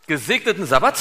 Gesegneten Sabbat.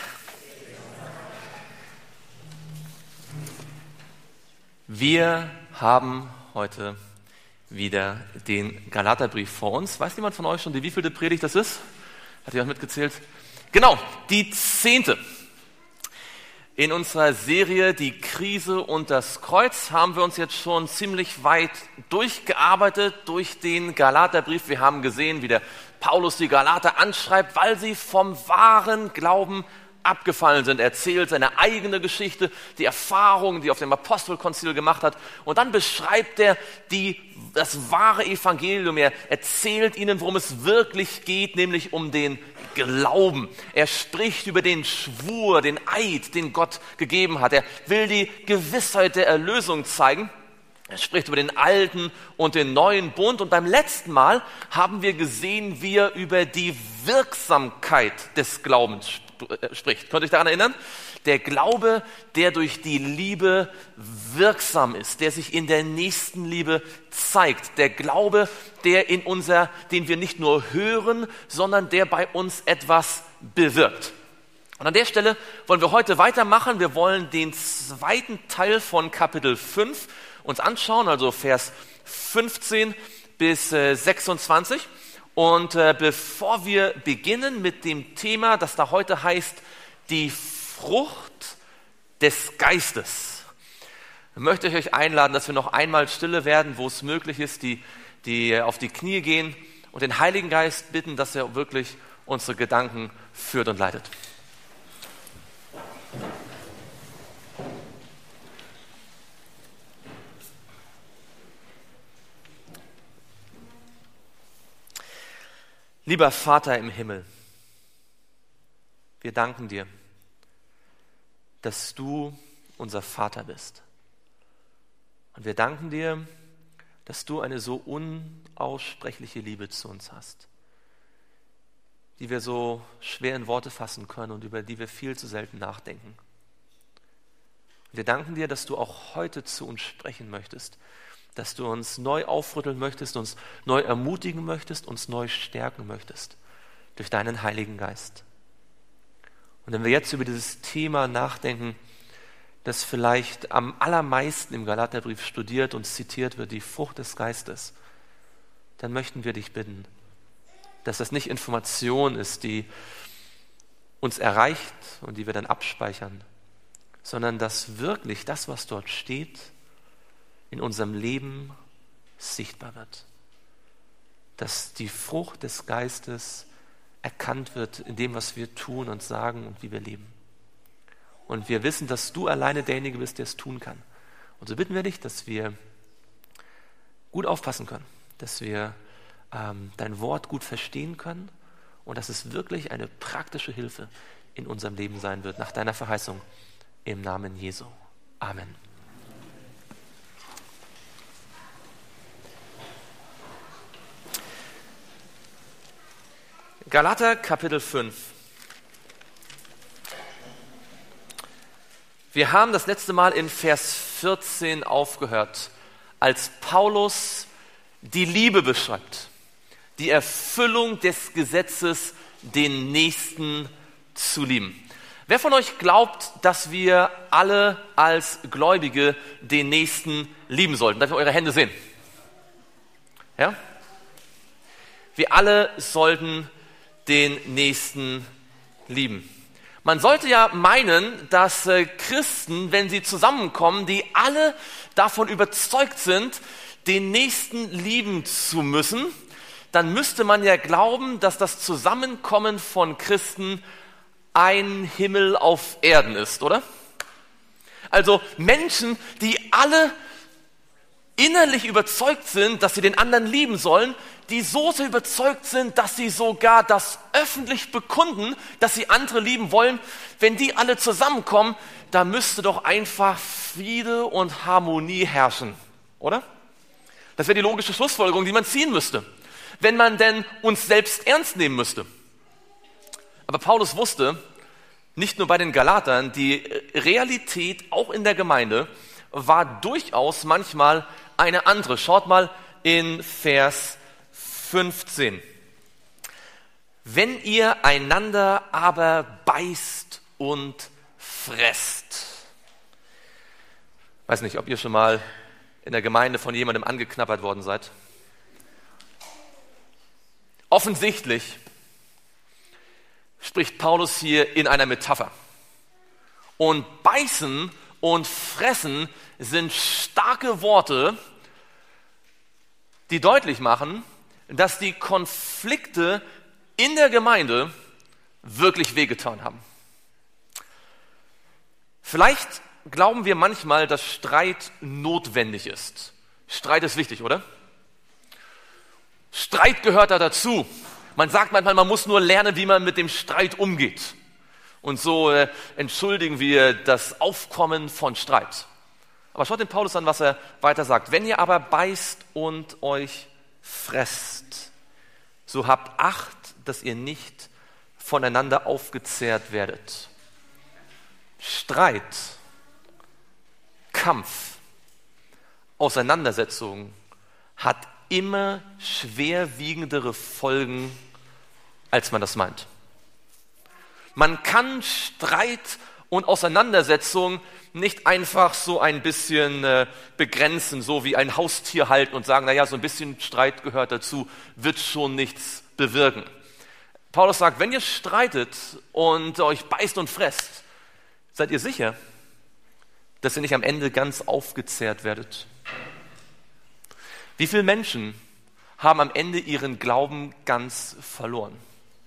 Wir haben heute wieder den Galaterbrief vor uns. Weiß jemand von euch schon, die wievielte Predigt das ist? Hat jemand mitgezählt? Genau, die 10. In unserer Serie Die Krise und das Kreuz haben wir uns jetzt schon ziemlich weit durchgearbeitet durch den Galaterbrief. Wir haben gesehen, wie der Paulus die Galater anschreibt, weil sie vom wahren Glauben abgefallen sind. Er erzählt seine eigene Geschichte, die Erfahrungen, die er auf dem Apostelkonzil gemacht hat. Und dann beschreibt er das wahre Evangelium. Er erzählt ihnen, worum es wirklich geht, nämlich um den Glauben. Er spricht über den Schwur, den Eid, den Gott gegeben hat. Er will die Gewissheit der Erlösung zeigen. Er spricht über den alten und den neuen Bund. Und beim letzten Mal haben wir gesehen, wie er über die Wirksamkeit des Glaubens spricht. Könnt ihr euch daran erinnern? Der Glaube, der durch die Liebe wirksam ist, der sich in der Nächstenliebe zeigt. Der Glaube, den wir nicht nur hören, sondern der bei uns etwas bewirkt. Und an der Stelle wollen wir heute weitermachen. Wir wollen den zweiten Teil von Kapitel 5 uns anschauen, also Vers 15 bis 26. Und bevor wir beginnen mit dem Thema, das da heute heißt, die Frucht des Geistes, möchte ich euch einladen, dass wir noch einmal stille werden, wo es möglich ist, die auf die Knie gehen und den Heiligen Geist bitten, dass er wirklich unsere Gedanken führt und leitet. Lieber Vater im Himmel, wir danken dir, dass du unser Vater bist. Und wir danken dir, dass du eine so unaussprechliche Liebe zu uns hast, die wir so schwer in Worte fassen können und über die wir viel zu selten nachdenken. Wir danken dir, dass du auch heute zu uns sprechen möchtest, dass du uns neu aufrütteln möchtest, uns neu ermutigen möchtest, uns neu stärken möchtest durch deinen Heiligen Geist. Und wenn wir jetzt über dieses Thema nachdenken, das vielleicht am allermeisten im Galaterbrief studiert und zitiert wird, die Frucht des Geistes, dann möchten wir dich bitten, dass das nicht Information ist, die uns erreicht und die wir dann abspeichern, sondern dass wirklich das, was dort steht, in unserem Leben sichtbar wird. Dass die Frucht des Geistes erkannt wird in dem, was wir tun und sagen und wie wir leben. Und wir wissen, dass du alleine derjenige bist, der es tun kann. Und so bitten wir dich, dass wir gut aufpassen können, dass wir dein Wort gut verstehen können und dass es wirklich eine praktische Hilfe in unserem Leben sein wird, nach deiner Verheißung im Namen Jesu. Amen. Galater Kapitel 5. Wir haben das letzte Mal in Vers 14 aufgehört, als Paulus die Liebe beschreibt, die Erfüllung des Gesetzes, den Nächsten zu lieben. Wer von euch glaubt, dass wir alle als Gläubige den Nächsten lieben sollten? Darf ich eure Hände sehen? Ja? Wir alle sollten den Nächsten lieben. Man sollte ja meinen, dass Christen, wenn sie zusammenkommen, die alle davon überzeugt sind, den Nächsten lieben zu müssen, dann müsste man ja glauben, dass das Zusammenkommen von Christen ein Himmel auf Erden ist, oder? Also Menschen, die alle innerlich überzeugt sind, dass sie den anderen lieben sollen, die so sehr überzeugt sind, dass sie sogar das öffentlich bekunden, dass sie andere lieben wollen, wenn die alle zusammenkommen, da müsste doch einfach Friede und Harmonie herrschen, oder? Das wäre die logische Schlussfolgerung, die man ziehen müsste, wenn man denn uns selbst ernst nehmen müsste. Aber Paulus wusste, nicht nur bei den Galatern, die Realität auch in der Gemeinde war durchaus manchmal eine andere. Schaut mal in Vers 15. Wenn ihr einander aber beißt und fresst. Weiß nicht, ob ihr schon mal in der Gemeinde von jemandem angeknabbert worden seid. Offensichtlich spricht Paulus hier in einer Metapher. Und beißen und fressen sind starke Worte, die deutlich machen, dass die Konflikte in der Gemeinde wirklich wehgetan haben. Vielleicht glauben wir manchmal, dass Streit notwendig ist. Streit ist wichtig, oder? Streit gehört da dazu. Man sagt manchmal, man muss nur lernen, wie man mit dem Streit umgeht. Und so entschuldigen wir das Aufkommen von Streit. Aber schaut den Paulus an, was er weiter sagt. Wenn ihr aber beißt und euch fresst, so habt Acht, dass ihr nicht voneinander aufgezehrt werdet. Streit, Kampf, Auseinandersetzung hat immer schwerwiegendere Folgen, als man das meint. Man kann Streit und Auseinandersetzung nicht einfach so ein bisschen begrenzen, so wie ein Haustier halten und sagen, naja, so ein bisschen Streit gehört dazu, wird schon nichts bewirken. Paulus sagt, wenn ihr streitet und euch beißt und fresst, seid ihr sicher, dass ihr nicht am Ende ganz aufgezehrt werdet? Wie viele Menschen haben am Ende ihren Glauben ganz verloren?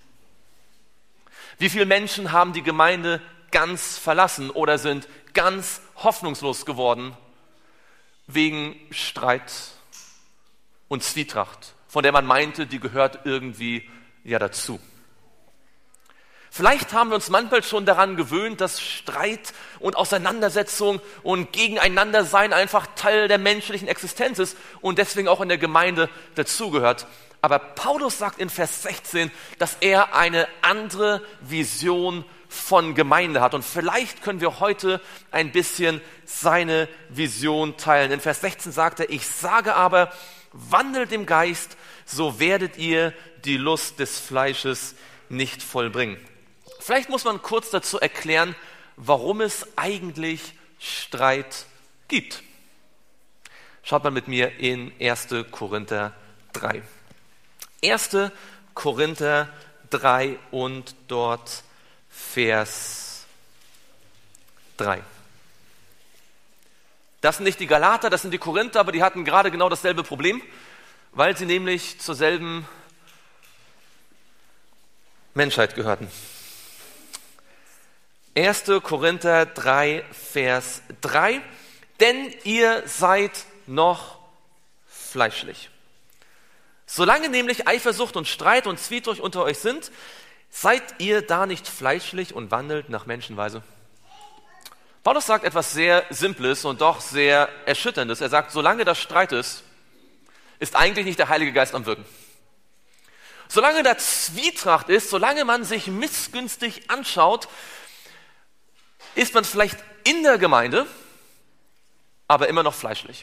Wie viele Menschen haben die Gemeinde ganz verlassen oder sind ganz hoffnungslos geworden wegen Streit und Zwietracht, von der man meinte, die gehört irgendwie ja dazu? Vielleicht haben wir uns manchmal schon daran gewöhnt, dass Streit und Auseinandersetzung und Gegeneinandersein einfach Teil der menschlichen Existenz ist und deswegen auch in der Gemeinde dazugehört. Aber Paulus sagt in Vers 16, dass er eine andere Vision von Gemeinde hat. Und vielleicht können wir heute ein bisschen seine Vision teilen. In Vers 16 sagt er, ich sage aber, wandelt im Geist, so werdet ihr die Lust des Fleisches nicht vollbringen. Vielleicht muss man kurz dazu erklären, warum es eigentlich Streit gibt. Schaut mal mit mir in 1. Korinther 3. 1. Korinther 3 und dort Vers 3. Das sind nicht die Galater, das sind die Korinther, aber die hatten gerade genau dasselbe Problem, weil sie nämlich zur selben Menschheit gehörten. 1. Korinther 3, Vers 3. Denn ihr seid noch fleischlich. Solange nämlich Eifersucht und Streit und Zwietracht unter euch sind, seid ihr da nicht fleischlich und wandelt nach Menschenweise? Paulus sagt etwas sehr Simples und doch sehr Erschütterndes. Er sagt, solange das Streit ist eigentlich nicht der Heilige Geist am Wirken. Solange da Zwietracht ist, solange man sich missgünstig anschaut, ist man vielleicht in der Gemeinde, aber immer noch fleischlich.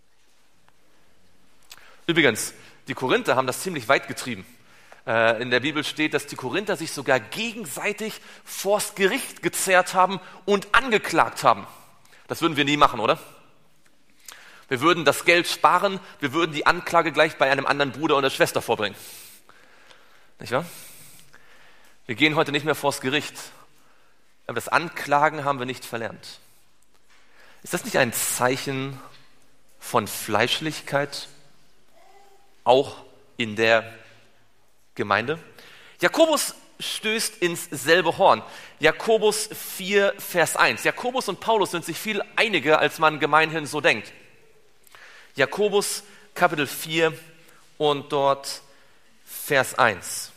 Übrigens, die Korinther haben das ziemlich weit getrieben. In der Bibel steht, dass die Korinther sich sogar gegenseitig vors Gericht gezerrt haben und angeklagt haben. Das würden wir nie machen, oder? Wir würden das Geld sparen, wir würden die Anklage gleich bei einem anderen Bruder oder Schwester vorbringen. Nicht wahr? Wir gehen heute nicht mehr vors Gericht, aber das Anklagen haben wir nicht verlernt. Ist das nicht ein Zeichen von Fleischlichkeit, auch in der Gemeinde? Jakobus stößt ins selbe Horn. Jakobus 4, Vers 1. Jakobus und Paulus sind sich viel einiger, als man gemeinhin so denkt. Jakobus Kapitel 4 und dort Vers 1.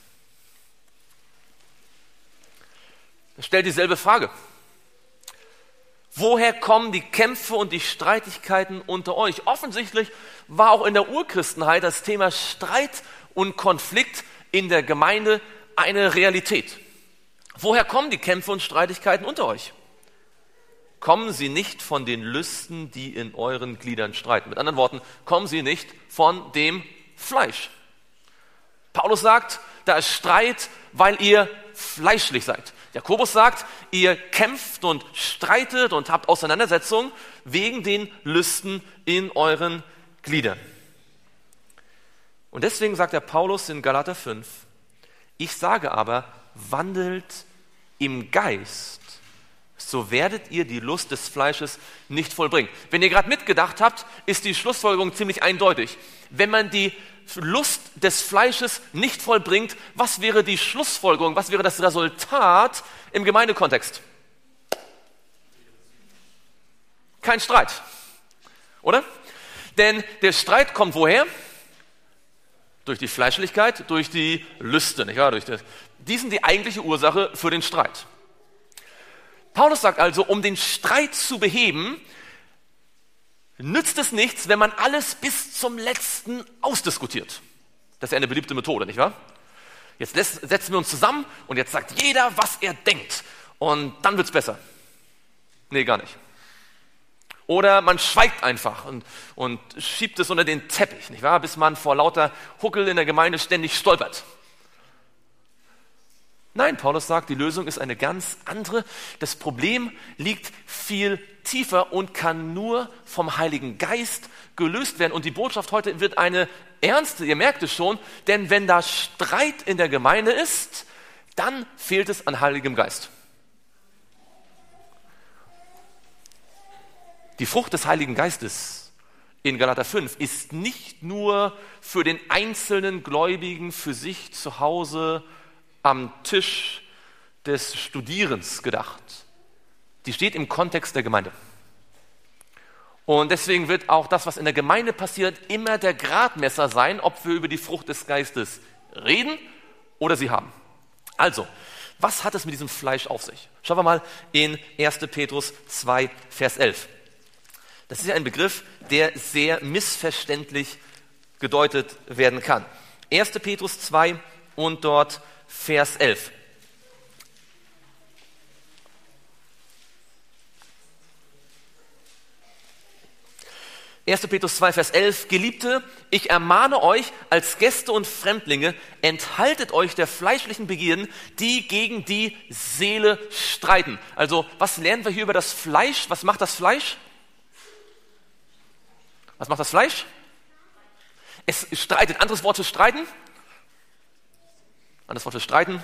Er stellt dieselbe Frage. Woher kommen die Kämpfe und die Streitigkeiten unter euch? Offensichtlich war auch in der Urchristenheit das Thema Streit und Konflikt in der Gemeinde eine Realität. Woher kommen die Kämpfe und Streitigkeiten unter euch? Kommen sie nicht von den Lüsten, die in euren Gliedern streiten? Mit anderen Worten, kommen sie nicht von dem Fleisch. Paulus sagt, da ist Streit, weil ihr fleischlich seid. Jakobus sagt, ihr kämpft und streitet und habt Auseinandersetzungen wegen den Lüsten in euren Gliedern. Und deswegen sagt der Paulus in Galater 5, ich sage aber, wandelt im Geist, so werdet ihr die Lust des Fleisches nicht vollbringen. Wenn ihr gerade mitgedacht habt, ist die Schlussfolgerung ziemlich eindeutig. Wenn man die Lust des Fleisches nicht vollbringt, was wäre die Schlussfolgerung, was wäre das Resultat im Gemeindekontext? Kein Streit, oder? Denn der Streit kommt woher? Durch die Fleischlichkeit, durch die Lüste, nicht wahr? Die sind die eigentliche Ursache für den Streit. Paulus sagt also, um den Streit zu beheben, nützt es nichts, wenn man alles bis zum Letzten ausdiskutiert. Das ist ja eine beliebte Methode, nicht wahr? Jetzt setzen wir uns zusammen und jetzt sagt jeder, was er denkt. Und dann wird's besser. Nee, gar nicht. Oder man schweigt einfach und schiebt es unter den Teppich, nicht wahr? Bis man vor lauter Huckel in der Gemeinde ständig stolpert. Nein, Paulus sagt, die Lösung ist eine ganz andere. Das Problem liegt viel tiefer und kann nur vom Heiligen Geist gelöst werden. Und die Botschaft heute wird eine ernste, ihr merkt es schon, denn wenn da Streit in der Gemeinde ist, dann fehlt es an Heiligem Geist. Die Frucht des Heiligen Geistes in Galater 5 ist nicht nur für den einzelnen Gläubigen für sich zu Hause am Tisch des Studierens gedacht. Die steht im Kontext der Gemeinde. Und deswegen wird auch das, was in der Gemeinde passiert, immer der Gradmesser sein, ob wir über die Frucht des Geistes reden oder sie haben. Also, was hat es mit diesem Fleisch auf sich? Schauen wir mal in 1. Petrus 2, Vers 11. Das ist ja ein Begriff, der sehr missverständlich gedeutet werden kann. 1. Petrus 2 und dort Vers 11. Petrus 2, Vers 11. Geliebte, ich ermahne euch als Gäste und Fremdlinge, enthaltet euch der fleischlichen Begierden, die gegen die Seele streiten. Also, was lernen wir hier über das Fleisch? Was macht das Fleisch? Was macht das Fleisch? Es streitet. Anderes Wort für streiten? Anderes Wort für streiten?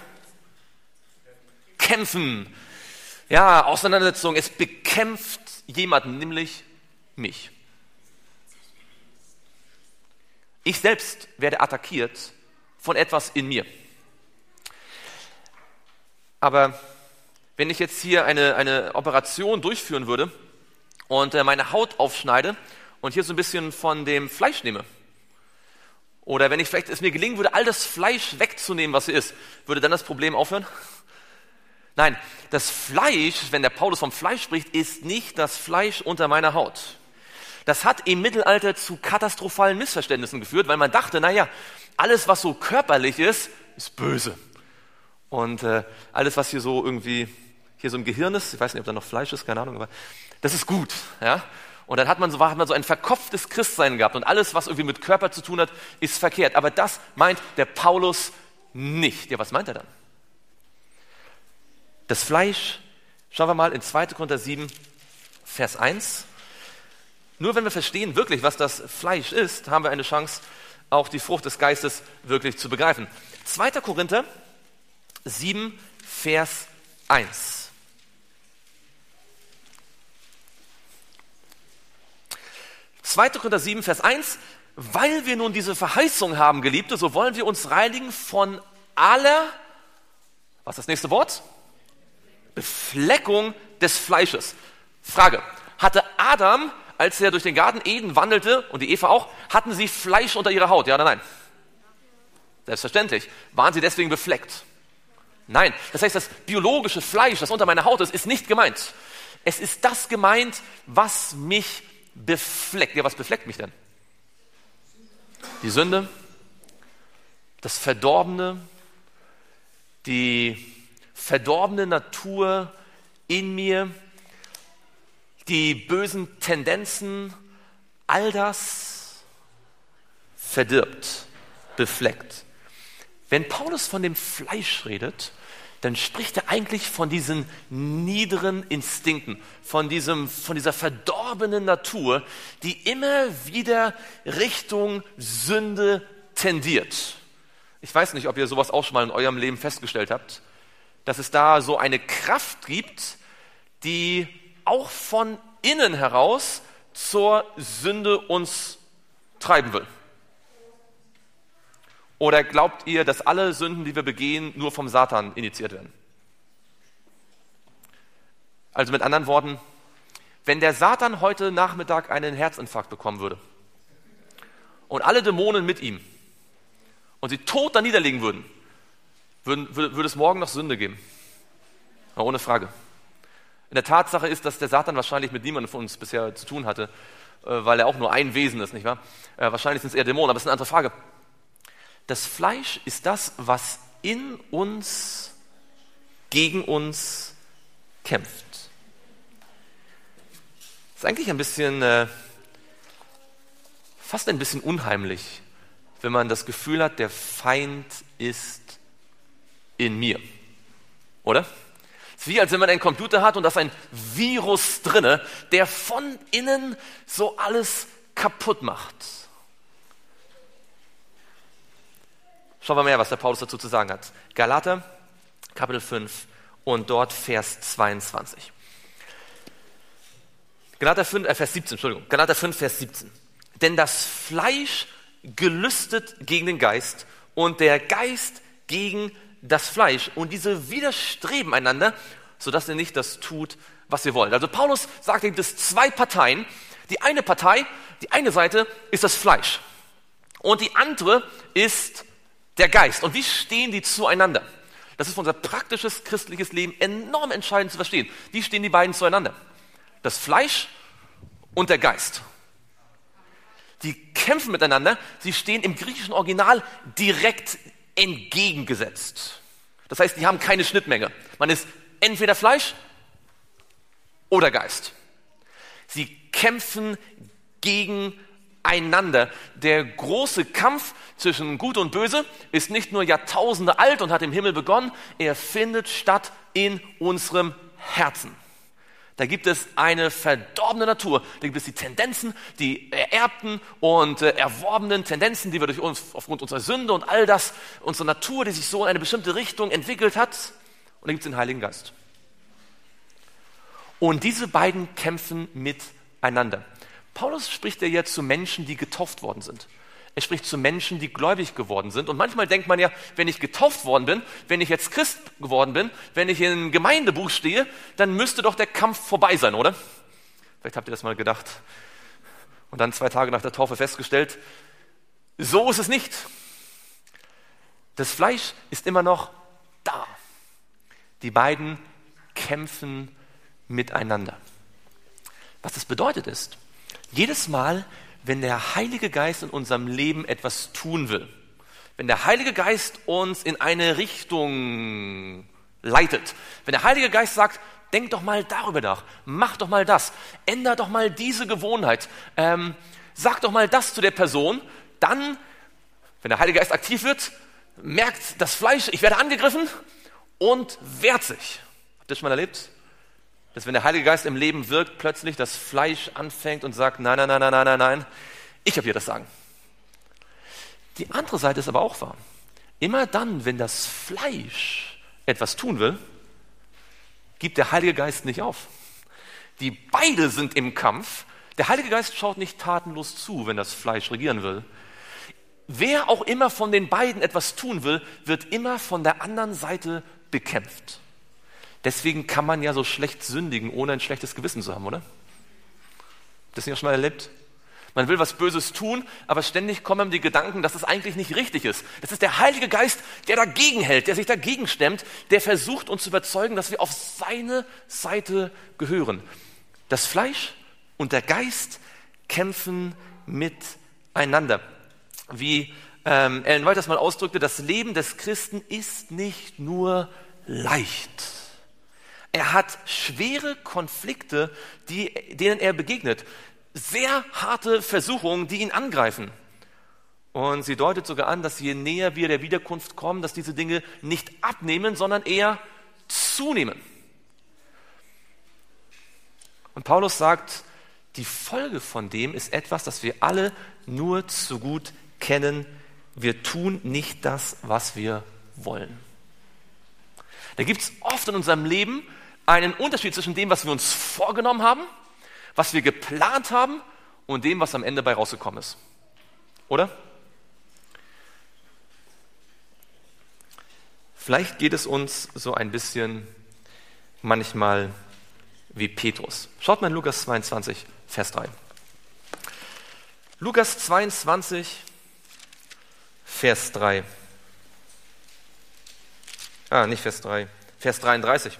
Kämpfen. Ja, Auseinandersetzung. Es bekämpft jemanden, nämlich mich. Ich selbst werde attackiert von etwas in mir. Aber wenn ich jetzt hier eine Operation durchführen würde und meine Haut aufschneide und hier so ein bisschen von dem Fleisch nehme, oder wenn es mir gelingen würde, all das Fleisch wegzunehmen, was hier ist, würde dann das Problem aufhören? Nein, das Fleisch, wenn der Paulus vom Fleisch spricht, ist nicht das Fleisch unter meiner Haut. Das hat im Mittelalter zu katastrophalen Missverständnissen geführt, weil man dachte, naja, alles, was so körperlich ist, ist böse. Und alles, was hier so irgendwie, hier so im Gehirn ist, ich weiß nicht, ob da noch Fleisch ist, keine Ahnung, aber das ist gut. Ja? Und dann hat man so ein verkopftes Christsein gehabt und alles, was irgendwie mit Körper zu tun hat, ist verkehrt. Aber das meint der Paulus nicht. Ja, was meint er dann? Das Fleisch, schauen wir mal in 2. Korinther 7, Vers 1. Nur wenn wir verstehen wirklich, was das Fleisch ist, haben wir eine Chance, auch die Frucht des Geistes wirklich zu begreifen. 2. Korinther 7, Vers 1. 2. Korinther 7, Vers 1. Weil wir nun diese Verheißung haben, Geliebte, so wollen wir uns reinigen von aller, was ist das nächste Wort? Befleckung des Fleisches. Frage, hatte Adam, als er durch den Garten Eden wandelte, und die Eva auch, hatten sie Fleisch unter ihrer Haut, ja oder nein? Selbstverständlich. Waren sie deswegen befleckt? Nein. Das heißt, das biologische Fleisch, das unter meiner Haut ist, ist nicht gemeint. Es ist das gemeint, was mich befleckt. Ja, was befleckt mich denn? Die Sünde, das Verdorbene, die verdorbene Natur in mir, die bösen Tendenzen, all das verdirbt, befleckt. Wenn Paulus von dem Fleisch redet, dann spricht er eigentlich von diesen niederen Instinkten, von dieser verdorbenen Natur, die immer wieder Richtung Sünde tendiert. Ich weiß nicht, ob ihr sowas auch schon mal in eurem Leben festgestellt habt, dass es da so eine Kraft gibt, die auch von innen heraus zur Sünde uns treiben will. Oder glaubt ihr, dass alle Sünden, die wir begehen, nur vom Satan initiiert werden? Also mit anderen Worten, wenn der Satan heute Nachmittag einen Herzinfarkt bekommen würde und alle Dämonen mit ihm und sie tot da niederlegen würden, würde es morgen noch Sünde geben? Ja, ohne Frage. In der Tatsache ist, dass der Satan wahrscheinlich mit niemandem von uns bisher zu tun hatte, weil er auch nur ein Wesen ist, nicht wahr? Wahrscheinlich sind es eher Dämonen, aber das ist eine andere Frage. Das Fleisch ist das, was in uns, gegen uns kämpft. Das ist eigentlich ein bisschen, fast ein bisschen unheimlich, wenn man das Gefühl hat, der Feind ist in mir. Oder? Es ist wie, als wenn man einen Computer hat und da ist ein Virus drinne, der von innen so alles kaputt macht. Schauen wir mal, was der Paulus dazu zu sagen hat. Galater, Kapitel 5 und dort Vers 22. Galater 5, Vers 17. Denn das Fleisch gelüstet gegen den Geist und der Geist gegen das Fleisch. Und diese widerstreben einander, sodass ihr nicht das tut, was ihr wollt. Also Paulus sagt, es gibt zwei Parteien. Die eine Seite ist das Fleisch. Und die andere ist der Geist. Und wie stehen die zueinander? Das ist für unser praktisches christliches Leben enorm entscheidend zu verstehen. Wie stehen die beiden zueinander? Das Fleisch und der Geist. Die kämpfen miteinander. Sie stehen im griechischen Original direkt entgegengesetzt. Das heißt, die haben keine Schnittmenge. Man ist entweder Fleisch oder Geist. Sie kämpfen gegeneinander. Der große Kampf zwischen Gut und Böse ist nicht nur Jahrtausende alt und hat im Himmel begonnen, er findet statt in unserem Herzen. Da gibt es eine verdorbene Natur, da gibt es die Tendenzen, die ererbten und erworbenen Tendenzen, die wir durch uns aufgrund unserer Sünde und all das, unsere Natur, die sich so in eine bestimmte Richtung entwickelt hat. Und da gibt es den Heiligen Geist. Und diese beiden kämpfen miteinander. Paulus spricht ja jetzt zu Menschen, die getauft worden sind. Er spricht zu Menschen, die gläubig geworden sind. Und manchmal denkt man ja, wenn ich getauft worden bin, wenn ich jetzt Christ geworden bin, wenn ich im Gemeindebuch stehe, dann müsste doch der Kampf vorbei sein, oder? Vielleicht habt ihr das mal gedacht. Und dann 2 Tage nach der Taufe festgestellt, so ist es nicht. Das Fleisch ist immer noch da. Die beiden kämpfen miteinander. Was das bedeutet ist, jedes Mal, wenn der Heilige Geist in unserem Leben etwas tun will, wenn der Heilige Geist uns in eine Richtung leitet, wenn der Heilige Geist sagt, denk doch mal darüber nach, mach doch mal das, änder doch mal diese Gewohnheit, sag doch mal das zu der Person, dann, wenn der Heilige Geist aktiv wird, merkt das Fleisch, ich werde angegriffen und wehrt sich. Habt ihr das schon mal erlebt? Dass wenn der Heilige Geist im Leben wirkt, plötzlich das Fleisch anfängt und sagt, nein, ich habe hier das Sagen. Die andere Seite ist aber auch wahr. Immer dann, wenn das Fleisch etwas tun will, gibt der Heilige Geist nicht auf. Die beide sind im Kampf. Der Heilige Geist schaut nicht tatenlos zu, wenn das Fleisch regieren will. Wer auch immer von den beiden etwas tun will, wird immer von der anderen Seite bekämpft. Deswegen kann man ja so schlecht sündigen, ohne ein schlechtes Gewissen zu haben, oder? Das nicht auch schon mal erlebt? Man will was Böses tun, aber ständig kommen die Gedanken, dass es eigentlich nicht richtig ist. Das ist der Heilige Geist, der dagegen hält, der sich dagegen stemmt, der versucht, uns zu überzeugen, dass wir auf seine Seite gehören. Das Fleisch und der Geist kämpfen miteinander. Wie Ellen White das mal ausdrückte, das Leben des Christen ist nicht nur leicht. Er hat schwere Konflikte, denen er begegnet. Sehr harte Versuchungen, die ihn angreifen. Und sie deutet sogar an, dass je näher wir der Wiederkunft kommen, dass diese Dinge nicht abnehmen, sondern eher zunehmen. Und Paulus sagt, die Folge von dem ist etwas, das wir alle nur zu gut kennen. Wir tun nicht das, was wir wollen. Da gibt es oft in unserem Leben einen Unterschied zwischen dem, was wir uns vorgenommen haben, was wir geplant haben und dem, was am Ende bei rausgekommen ist. Oder? Vielleicht geht es uns so ein bisschen manchmal wie Petrus. Schaut mal in Lukas 22, Vers 3. Lukas 22, Vers 3. Nicht Vers 3, Vers 33.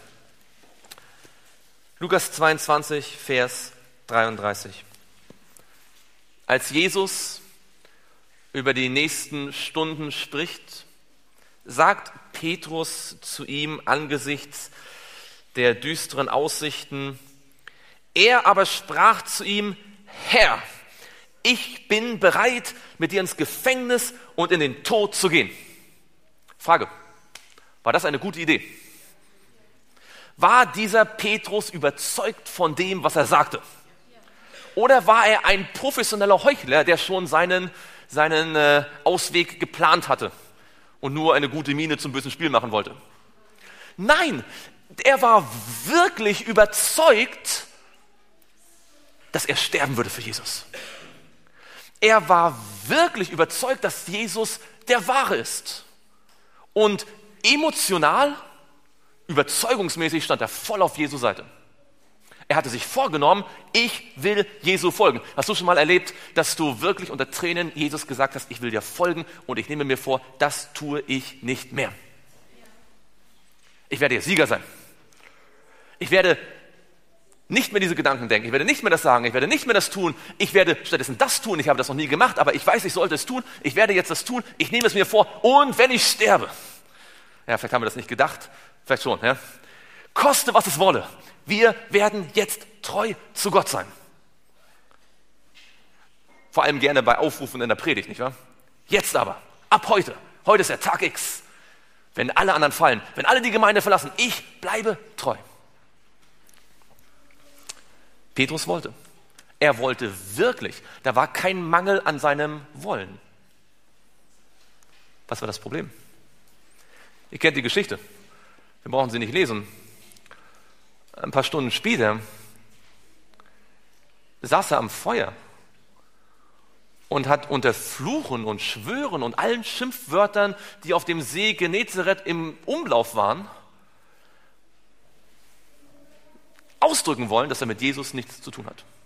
Lukas 22, Vers 33. Als Jesus über die nächsten Stunden spricht, sagt Petrus zu ihm angesichts der düsteren Aussichten, er aber sprach zu ihm, Herr, ich bin bereit, mit dir ins Gefängnis und in den Tod zu gehen. Frage, war das eine gute Idee? War dieser Petrus überzeugt von dem, was er sagte? Oder war er ein professioneller Heuchler, der schon seinen Ausweg geplant hatte und nur eine gute Miene zum bösen Spiel machen wollte? Nein, er war wirklich überzeugt, dass er sterben würde für Jesus. Er war wirklich überzeugt, dass Jesus der Wahre ist. Und emotional, überzeugungsmäßig stand er voll auf Jesu Seite. Er hatte sich vorgenommen, ich will Jesu folgen. Hast du schon mal erlebt, dass du wirklich unter Tränen Jesus gesagt hast, ich will dir folgen und ich nehme mir vor, das tue ich nicht mehr. Ich werde jetzt Sieger sein. Ich werde nicht mehr diese Gedanken denken, ich werde nicht mehr das sagen, ich werde nicht mehr das tun, ich werde stattdessen das tun, ich habe das noch nie gemacht, aber ich weiß, ich sollte es tun, ich werde jetzt das tun, ich nehme es mir vor und wenn ich sterbe, ja, vielleicht haben wir das nicht gedacht, vielleicht schon, ja, koste was es wolle, wir werden jetzt treu zu Gott sein. Vor allem gerne bei Aufrufen in der Predigt, nicht wahr? Jetzt aber, ab heute ist der Tag X, wenn alle anderen fallen, wenn alle die Gemeinde verlassen, ich bleibe treu. Petrus wollte. Er wollte wirklich. Da war kein Mangel an seinem Wollen. Was war das Problem? Ihr kennt die Geschichte. Wir brauchen sie nicht lesen. Ein paar Stunden später saß er am Feuer und hat unter Fluchen und Schwören und allen Schimpfwörtern, die auf dem See Genezareth im Umlauf waren, ausdrücken wollen, dass er mit Jesus nichts zu tun hat.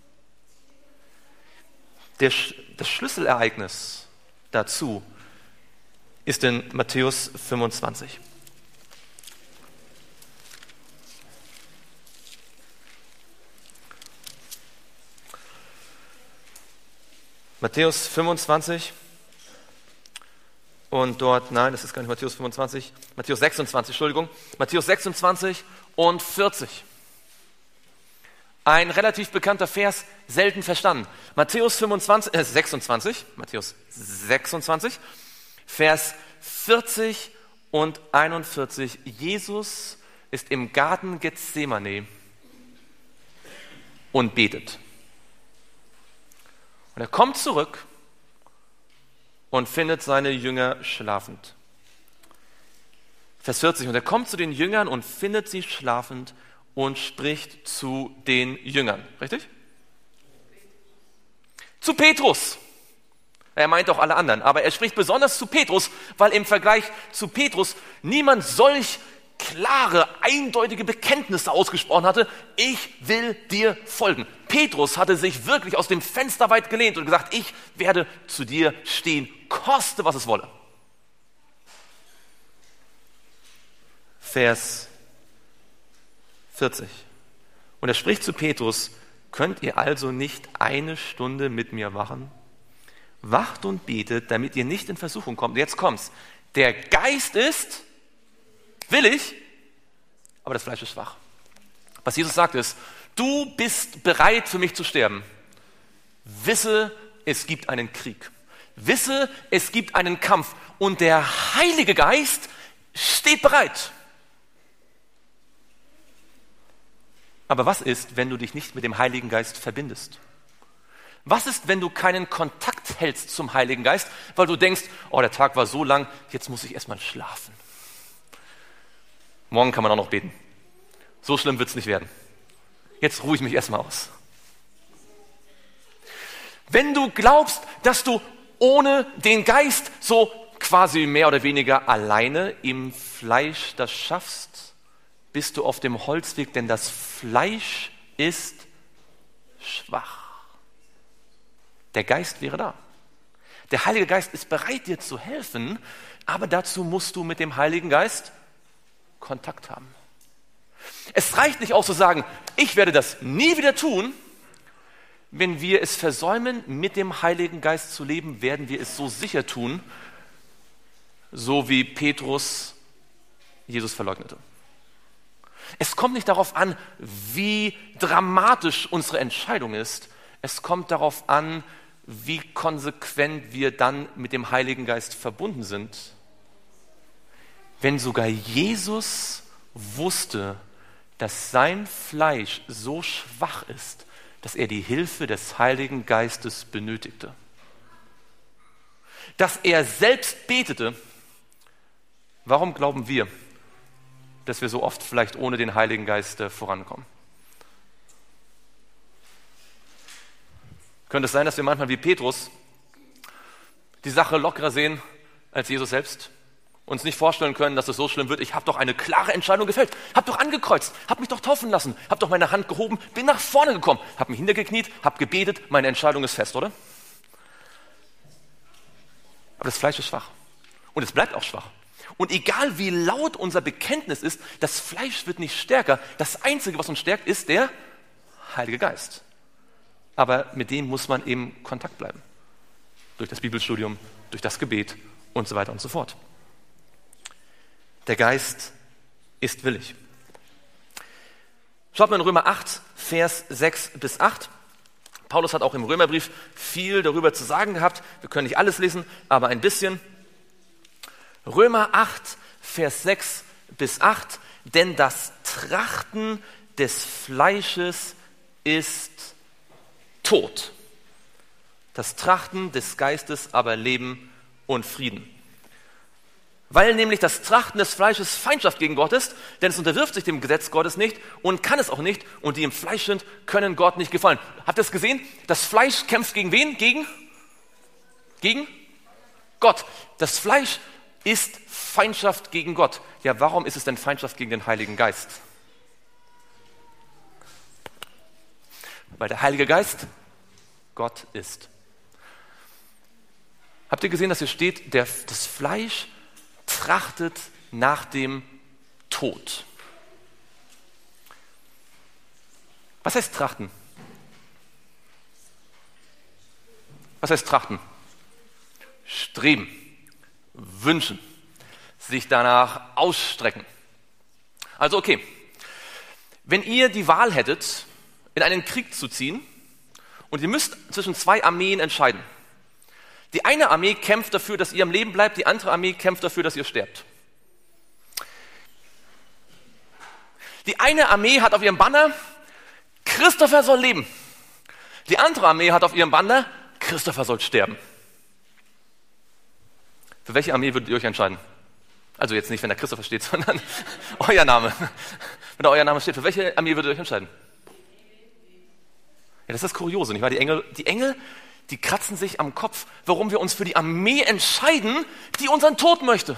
Das Schlüsselereignis dazu ist in Matthäus 25. Matthäus 25 und dort, nein, das ist gar nicht Matthäus 25, Matthäus 26, Entschuldigung, Matthäus 26 und 40. Ein relativ bekannter Vers, selten verstanden. Matthäus 26, Vers 40 und 41. Jesus ist im Garten Gethsemane und betet. Und er kommt zurück und findet seine Jünger schlafend. Vers 40. Und er kommt zu den Jüngern und findet sie schlafend und spricht zu den Jüngern. Richtig? Zu Petrus. Er meint auch alle anderen, aber er spricht besonders zu Petrus, weil im Vergleich zu Petrus niemand solch klare, eindeutige Bekenntnisse ausgesprochen hatte, ich will dir folgen. Petrus hatte sich wirklich aus dem Fenster weit gelehnt und gesagt, ich werde zu dir stehen, koste was es wolle. Vers 40. Und er spricht zu Petrus, könnt ihr also nicht eine Stunde mit mir wachen? Wacht und betet, damit ihr nicht in Versuchung kommt. Jetzt kommt's. Der Geist ist willig, aber das Fleisch ist schwach. Was Jesus sagt ist, du bist bereit für mich zu sterben. Wisse, es gibt einen Krieg. Wisse, es gibt einen Kampf und der Heilige Geist steht bereit. Aber was ist, wenn du dich nicht mit dem Heiligen Geist verbindest? Was ist, wenn du keinen Kontakt hältst zum Heiligen Geist, weil du denkst, oh, der Tag war so lang, jetzt muss ich erstmal schlafen. Morgen kann man auch noch beten. So schlimm wird es nicht werden. Jetzt ruhe ich mich erstmal aus. Wenn du glaubst, dass du ohne den Geist so quasi mehr oder weniger alleine im Fleisch das schaffst, bist du auf dem Holzweg, denn das Fleisch ist schwach. Der Geist wäre da. Der Heilige Geist ist bereit, dir zu helfen, aber dazu musst du mit dem Heiligen Geist Kontakt haben. Es reicht nicht auch zu sagen, ich werde das nie wieder tun. Wenn wir es versäumen, mit dem Heiligen Geist zu leben, werden wir es so sicher tun, so wie Petrus Jesus verleugnete. Es kommt nicht darauf an, wie dramatisch unsere Entscheidung ist. Es kommt darauf an, wie konsequent wir dann mit dem Heiligen Geist verbunden sind. Wenn sogar Jesus wusste, dass sein Fleisch so schwach ist, dass er die Hilfe des Heiligen Geistes benötigte. Dass er selbst betete, warum glauben wir, dass wir so oft vielleicht ohne den Heiligen Geist vorankommen? Könnte es sein, dass wir manchmal wie Petrus die Sache lockerer sehen als Jesus selbst? Uns nicht vorstellen können, dass es so schlimm wird. Ich habe doch eine klare Entscheidung gefällt. Habe doch angekreuzt, habe mich doch taufen lassen, habe doch meine Hand gehoben, bin nach vorne gekommen, habe mich hintergekniet, habe gebetet, meine Entscheidung ist fest, oder? Aber das Fleisch ist schwach. Und es bleibt auch schwach. Und egal wie laut unser Bekenntnis ist, das Fleisch wird nicht stärker. Das Einzige, was uns stärkt, ist der Heilige Geist. Aber mit dem muss man eben Kontakt bleiben. Durch das Bibelstudium, durch das Gebet und so weiter und so fort. Der Geist ist willig. Schaut mal in Römer 8, Vers 6 bis 8. Paulus hat auch im Römerbrief viel darüber zu sagen gehabt. Wir können nicht alles lesen, aber ein bisschen. Römer 8, Vers 6 bis 8. Denn das Trachten des Fleisches ist Tod. Das Trachten des Geistes aber Leben und Frieden. Weil nämlich das Trachten des Fleisches Feindschaft gegen Gott ist, denn es unterwirft sich dem Gesetz Gottes nicht und kann es auch nicht, und die im Fleisch sind, können Gott nicht gefallen. Habt ihr es gesehen? Das Fleisch kämpft gegen wen? Gegen Gott. Das Fleisch ist Feindschaft gegen Gott. Ja, warum ist es denn Feindschaft gegen den Heiligen Geist? Weil der Heilige Geist Gott ist. Habt ihr gesehen, dass hier steht, das Fleisch trachtet nach dem Tod. Was heißt trachten? Was heißt trachten? Streben, wünschen, sich danach ausstrecken. Also okay, wenn ihr die Wahl hättet, in einen Krieg zu ziehen und ihr müsst zwischen zwei Armeen entscheiden. Die eine Armee kämpft dafür, dass ihr am Leben bleibt, die andere Armee kämpft dafür, dass ihr sterbt. Die eine Armee hat auf ihrem Banner, Christopher soll leben. Die andere Armee hat auf ihrem Banner, Christopher soll sterben. Für welche Armee würdet ihr euch entscheiden? Also jetzt nicht, wenn da Christopher steht, sondern euer Name. Wenn da euer Name steht, für welche Armee würdet ihr euch entscheiden? Ja, das ist das Kuriose, nicht wahr? Die Engel, die kratzen sich am Kopf, warum wir uns für die Armee entscheiden, die unseren Tod möchte.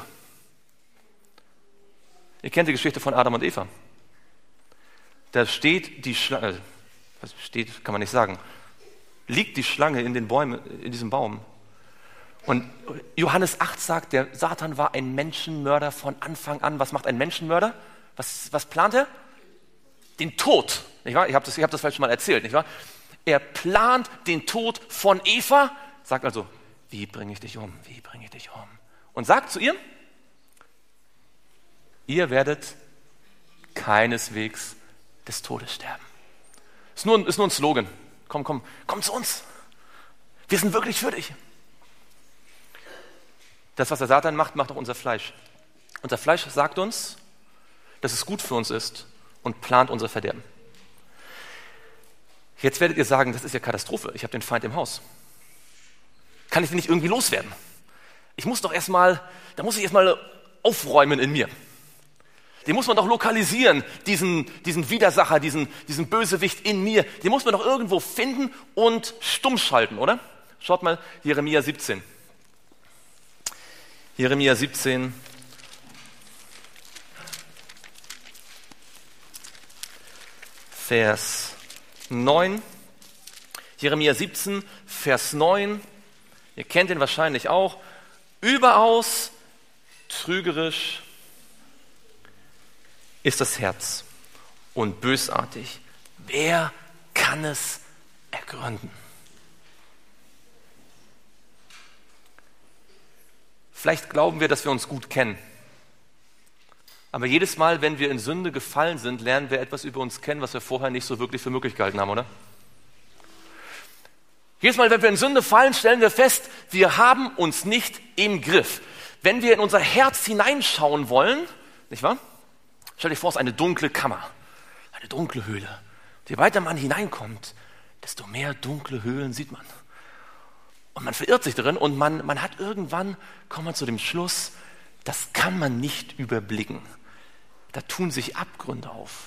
Ihr kennt die Geschichte von Adam und Eva. Da steht die Schlange, steht, kann man nicht sagen, liegt die Schlange in den Bäumen, in diesem Baum. Und Johannes 8 sagt, der Satan war ein Menschenmörder von Anfang an. Was macht ein Menschenmörder? Was plant er? Den Tod. Nicht wahr? Ich hab das vielleicht schon mal erzählt, nicht wahr? Er plant den Tod von Eva, sagt also, wie bringe ich dich um? Wie bringe ich dich um? Und sagt zu ihr, ihr werdet keineswegs des Todes sterben. Ist nur ein Slogan. Komm zu uns. Wir sind wirklich für dich. Das, was der Satan macht, macht auch unser Fleisch. Unser Fleisch sagt uns, dass es gut für uns ist und plant unser Verderben. Jetzt werdet ihr sagen, das ist ja Katastrophe, ich habe den Feind im Haus. Kann ich den nicht irgendwie loswerden? Da muss ich erstmal aufräumen in mir. Den muss man doch lokalisieren, diesen Widersacher, diesen Bösewicht in mir. Den muss man doch irgendwo finden und stumm schalten, oder? Schaut mal, Jeremia 17. Jeremia 17. Vers 9. Jeremia 17, Vers 9. Ihr kennt ihn wahrscheinlich auch. Überaus trügerisch ist das Herz und bösartig. Wer kann es ergründen? Vielleicht glauben wir, dass wir uns gut kennen. Aber jedes Mal, wenn wir in Sünde gefallen sind, lernen wir etwas über uns kennen, was wir vorher nicht so wirklich für möglich gehalten haben, oder? Jedes Mal, wenn wir in Sünde fallen, stellen wir fest, wir haben uns nicht im Griff. Wenn wir in unser Herz hineinschauen wollen, nicht wahr? Stell dir vor, es ist eine dunkle Kammer, eine dunkle Höhle. Je weiter man hineinkommt, desto mehr dunkle Höhlen sieht man. Und man verirrt sich darin und man hat irgendwann, kommt man zu dem Schluss, das kann man nicht überblicken. Da tun sich Abgründe auf.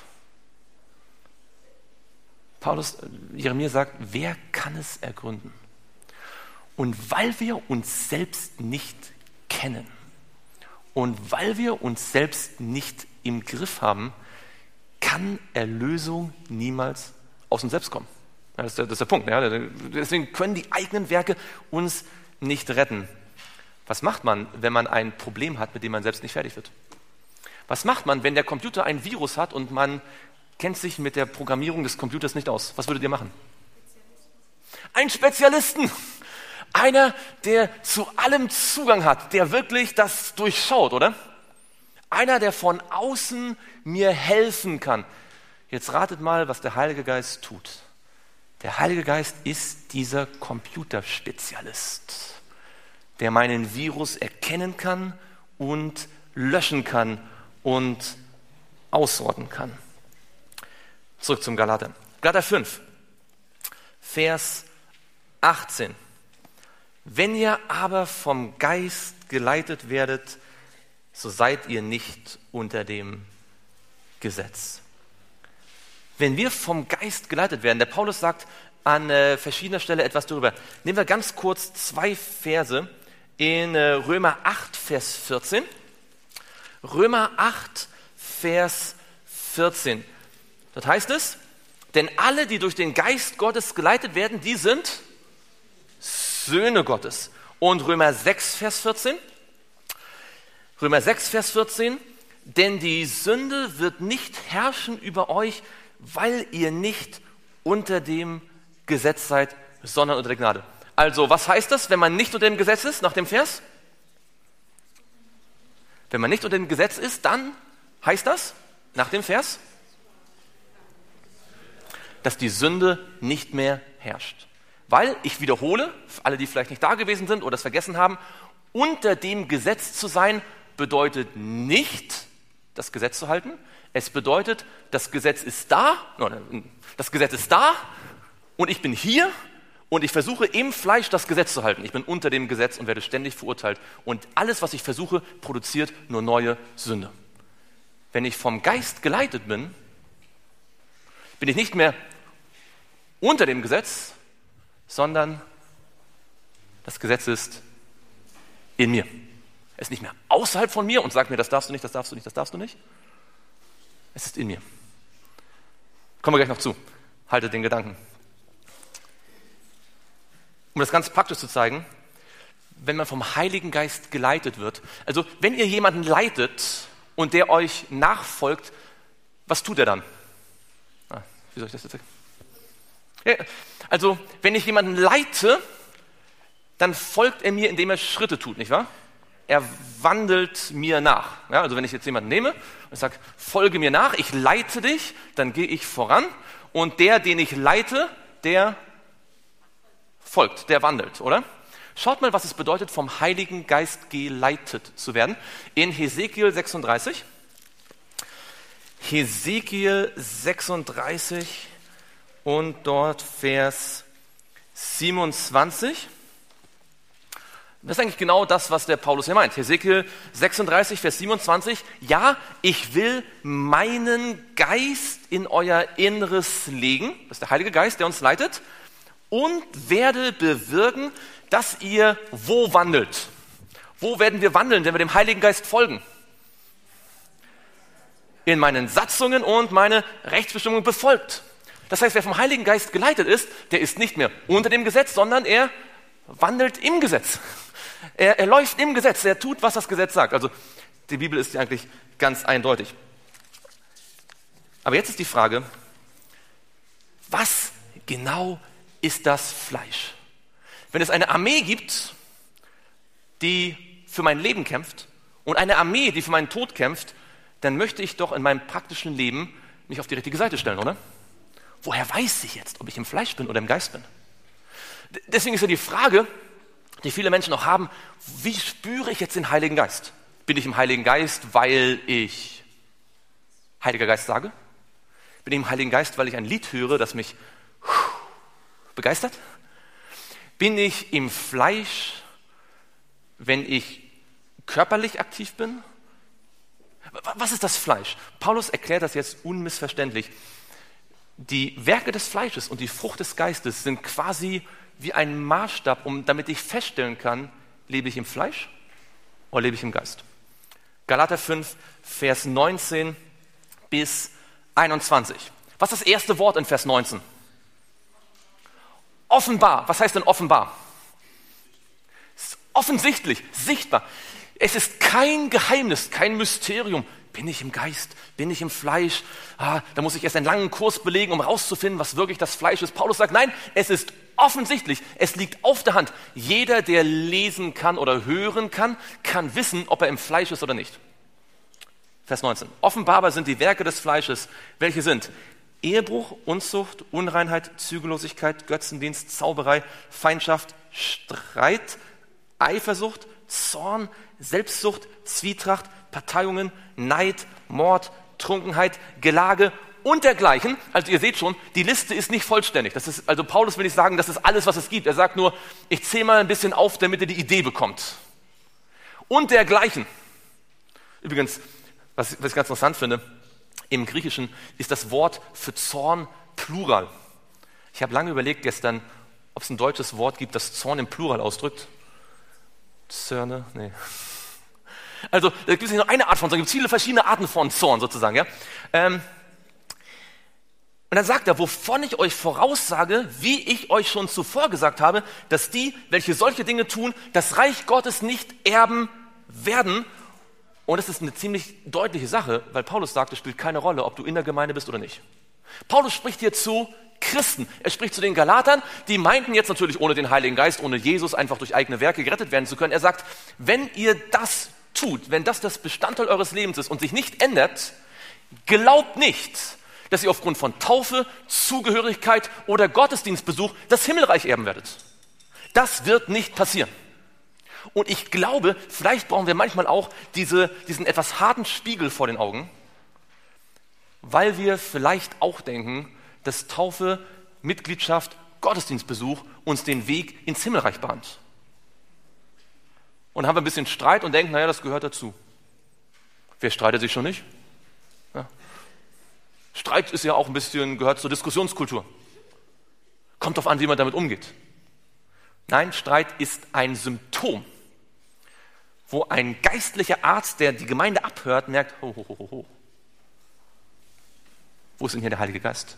Jeremia sagt, wer kann es ergründen? Und weil wir uns selbst nicht kennen und weil wir uns selbst nicht im Griff haben, kann Erlösung niemals aus uns selbst kommen. Ja, das ist der Punkt. Ja. Deswegen können die eigenen Werke uns nicht retten. Was macht man, wenn man ein Problem hat, mit dem man selbst nicht fertig wird? Was macht man, wenn der Computer ein Virus hat und man kennt sich mit der Programmierung des Computers nicht aus? Was würdet ihr machen? Ein Spezialisten. Einer, der zu allem Zugang hat, der wirklich das durchschaut, oder? Einer, der von außen mir helfen kann. Jetzt ratet mal, was der Heilige Geist tut. Der Heilige Geist ist dieser Computerspezialist, der meinen Virus erkennen kann und löschen kann und ausrotten kann. Zurück zum Galater. Galater 5, Vers 18. Wenn ihr aber vom Geist geleitet werdet, so seid ihr nicht unter dem Gesetz. Wenn wir vom Geist geleitet werden, der Paulus sagt an verschiedener Stelle etwas darüber. Nehmen wir ganz kurz 2 Verse in Römer 8, Vers 14. Römer 8, Vers 14. Dort heißt es, denn alle, die durch den Geist Gottes geleitet werden, die sind Söhne Gottes. Und Römer 6, Vers 14. Römer 6, Vers 14. Denn die Sünde wird nicht herrschen über euch, weil ihr nicht unter dem Gesetz seid, sondern unter der Gnade. Also, was heißt das, wenn man nicht unter dem Gesetz ist, nach dem Vers? Wenn man nicht unter dem Gesetz ist, dann heißt das, nach dem Vers, dass die Sünde nicht mehr herrscht. Weil, ich wiederhole, für alle, die vielleicht nicht da gewesen sind oder es vergessen haben, unter dem Gesetz zu sein, bedeutet nicht, das Gesetz zu halten. Es bedeutet, das Gesetz ist da und ich bin hier und ich versuche im Fleisch das Gesetz zu halten. Ich bin unter dem Gesetz und werde ständig verurteilt. Und alles, was ich versuche, produziert nur neue Sünde. Wenn ich vom Geist geleitet bin, bin ich nicht mehr unter dem Gesetz, sondern das Gesetz ist in mir. Es ist nicht mehr außerhalb von mir und sagt mir, das darfst du nicht, das darfst du nicht, das darfst du nicht. Es ist in mir. Kommen wir gleich noch zu. Haltet den Gedanken. Um das ganz praktisch zu zeigen, wenn man vom Heiligen Geist geleitet wird, also wenn ihr jemanden leitet und der euch nachfolgt, was tut er dann? Wie soll ich das jetzt sagen? Ja, also, wenn ich jemanden leite, dann folgt er mir, indem er Schritte tut, nicht wahr? Er wandelt mir nach. Ja, also wenn ich jetzt jemanden nehme und sage, folge mir nach, ich leite dich, dann gehe ich voran und der, den ich leite, der folgt, der wandelt, oder? Schaut mal, was es bedeutet, vom Heiligen Geist geleitet zu werden. In Hesekiel 36. Hesekiel 36 und dort Vers 27. Das ist eigentlich genau das, was der Paulus hier meint. Hesekiel 36, Vers 27. Ja, ich will meinen Geist in euer Inneres legen. Das ist der Heilige Geist, der uns leitet. Und werde bewirken, dass ihr wo wandelt. Wo werden wir wandeln, wenn wir dem Heiligen Geist folgen? In meinen Satzungen und meine Rechtsbestimmungen befolgt. Das heißt, wer vom Heiligen Geist geleitet ist, der ist nicht mehr unter dem Gesetz, sondern er wandelt im Gesetz. Er läuft im Gesetz, er tut, was das Gesetz sagt. Also die Bibel ist ja eigentlich ganz eindeutig. Aber jetzt ist die Frage, was genau ist das Fleisch? Wenn es eine Armee gibt, die für mein Leben kämpft und eine Armee, die für meinen Tod kämpft, dann möchte ich doch in meinem praktischen Leben mich auf die richtige Seite stellen, oder? Woher weiß ich jetzt, ob ich im Fleisch bin oder im Geist bin? Deswegen ist ja die Frage, die viele Menschen noch haben, wie spüre ich jetzt den Heiligen Geist? Bin ich im Heiligen Geist, weil ich Heiliger Geist sage? Bin ich im Heiligen Geist, weil ich ein Lied höre, das mich begeistert? Bin ich im Fleisch, wenn ich körperlich aktiv bin? Was ist das Fleisch? Paulus erklärt das jetzt unmissverständlich. Die Werke des Fleisches und die Frucht des Geistes sind quasi wie ein Maßstab, damit ich feststellen kann, lebe ich im Fleisch oder lebe ich im Geist? Galater 5, Vers 19 bis 21. Was ist das erste Wort in Vers 19? Offenbar. Was heißt denn offenbar? Es ist offensichtlich, sichtbar. Es ist kein Geheimnis, kein Mysterium. Bin ich im Geist? Bin ich im Fleisch? Da muss ich erst einen langen Kurs belegen, um herauszufinden, was wirklich das Fleisch ist. Paulus sagt, nein, es ist offensichtlich. Es liegt auf der Hand. Jeder, der lesen kann oder hören kann, kann wissen, ob er im Fleisch ist oder nicht. Vers 19. Offenbar aber sind die Werke des Fleisches. Welche sind? Ehebruch, Unzucht, Unreinheit, Zügellosigkeit, Götzendienst, Zauberei, Feindschaft, Streit, Eifersucht, Zorn, Selbstsucht, Zwietracht, Parteiungen, Neid, Mord, Trunkenheit, Gelage und dergleichen. Also ihr seht schon, die Liste ist nicht vollständig. Also Paulus will nicht sagen, das ist alles, was es gibt. Er sagt nur, ich zähle mal ein bisschen auf, damit ihr die Idee bekommt. Und dergleichen. Übrigens, was ich ganz interessant finde, im Griechischen ist das Wort für Zorn Plural. Ich habe lange überlegt gestern, ob es ein deutsches Wort gibt, das Zorn im Plural ausdrückt. Zörne? Nee. Also, da gibt es nicht nur eine Art von Zorn, es gibt viele verschiedene Arten von Zorn sozusagen. Ja? Und dann sagt er, wovon ich euch voraussage, wie ich euch schon zuvor gesagt habe, dass die, welche solche Dinge tun, das Reich Gottes nicht erben werden. Und das ist eine ziemlich deutliche Sache, weil Paulus sagt, es spielt keine Rolle, ob du in der Gemeinde bist oder nicht. Paulus spricht hier zu Christen. Er spricht zu den Galatern, die meinten jetzt natürlich ohne den Heiligen Geist, ohne Jesus einfach durch eigene Werke gerettet werden zu können. Er sagt, wenn ihr das tut, wenn das Bestandteil eures Lebens ist und sich nicht ändert, glaubt nicht, dass ihr aufgrund von Taufe, Zugehörigkeit oder Gottesdienstbesuch das Himmelreich erben werdet. Das wird nicht passieren. Und ich glaube, vielleicht brauchen wir manchmal auch diesen etwas harten Spiegel vor den Augen, weil wir vielleicht auch denken, dass Taufe, Mitgliedschaft, Gottesdienstbesuch uns den Weg ins Himmelreich bahnt. Und haben wir ein bisschen Streit und denken, naja, das gehört dazu. Wer streitet sich schon nicht? Ja. Streit ist ja auch ein bisschen, gehört zur Diskussionskultur. Kommt drauf an, wie man damit umgeht. Nein, Streit ist ein Symptom, wo ein geistlicher Arzt, der die Gemeinde abhört, merkt, ho. Wo ist denn hier der Heilige Geist?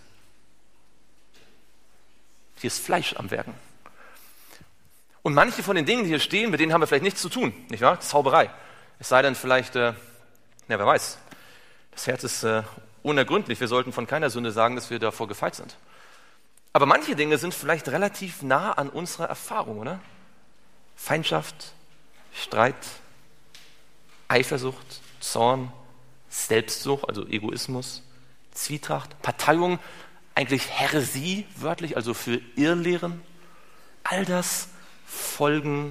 Hier ist Fleisch am Werken. Und manche von den Dingen, die hier stehen, mit denen haben wir vielleicht nichts zu tun, nicht wahr? Zauberei. Es sei denn vielleicht, wer weiß, das Herz ist unergründlich. Wir sollten von keiner Sünde sagen, dass wir davor gefeit sind. Aber manche Dinge sind vielleicht relativ nah an unserer Erfahrung, oder? Feindschaft, Streit, Eifersucht, Zorn, Selbstsucht, also Egoismus, Zwietracht, Parteiung, eigentlich Häresie, wörtlich, also für Irrlehren. All das folgen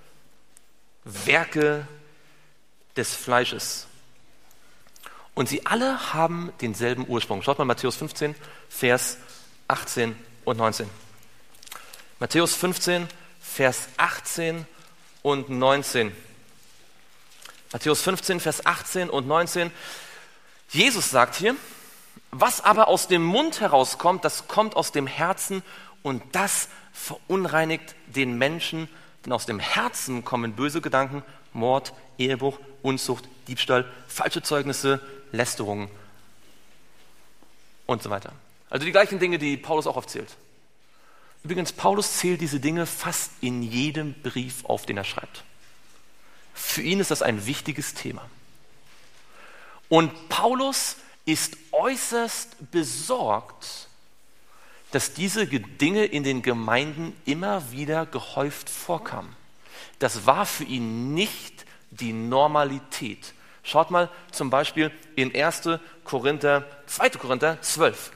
Werke des Fleisches. Und sie alle haben denselben Ursprung. Schaut mal Matthäus 15, Vers 18 und 19. Matthäus 15, Vers 18 und 19. Matthäus 15, Vers 18 und 19. Jesus sagt hier, was aber aus dem Mund herauskommt, das kommt aus dem Herzen und das verunreinigt den Menschen, denn aus dem Herzen kommen böse Gedanken, Mord, Ehebruch, Unzucht, Diebstahl, falsche Zeugnisse, Lästerungen und so weiter. Also die gleichen Dinge, die Paulus auch aufzählt. Übrigens, Paulus zählt diese Dinge fast in jedem Brief auf, den er schreibt. Für ihn ist das ein wichtiges Thema. Und Paulus ist äußerst besorgt, dass diese Dinge in den Gemeinden immer wieder gehäuft vorkamen. Das war für ihn nicht die Normalität. Schaut mal zum Beispiel in 2. Korinther 12.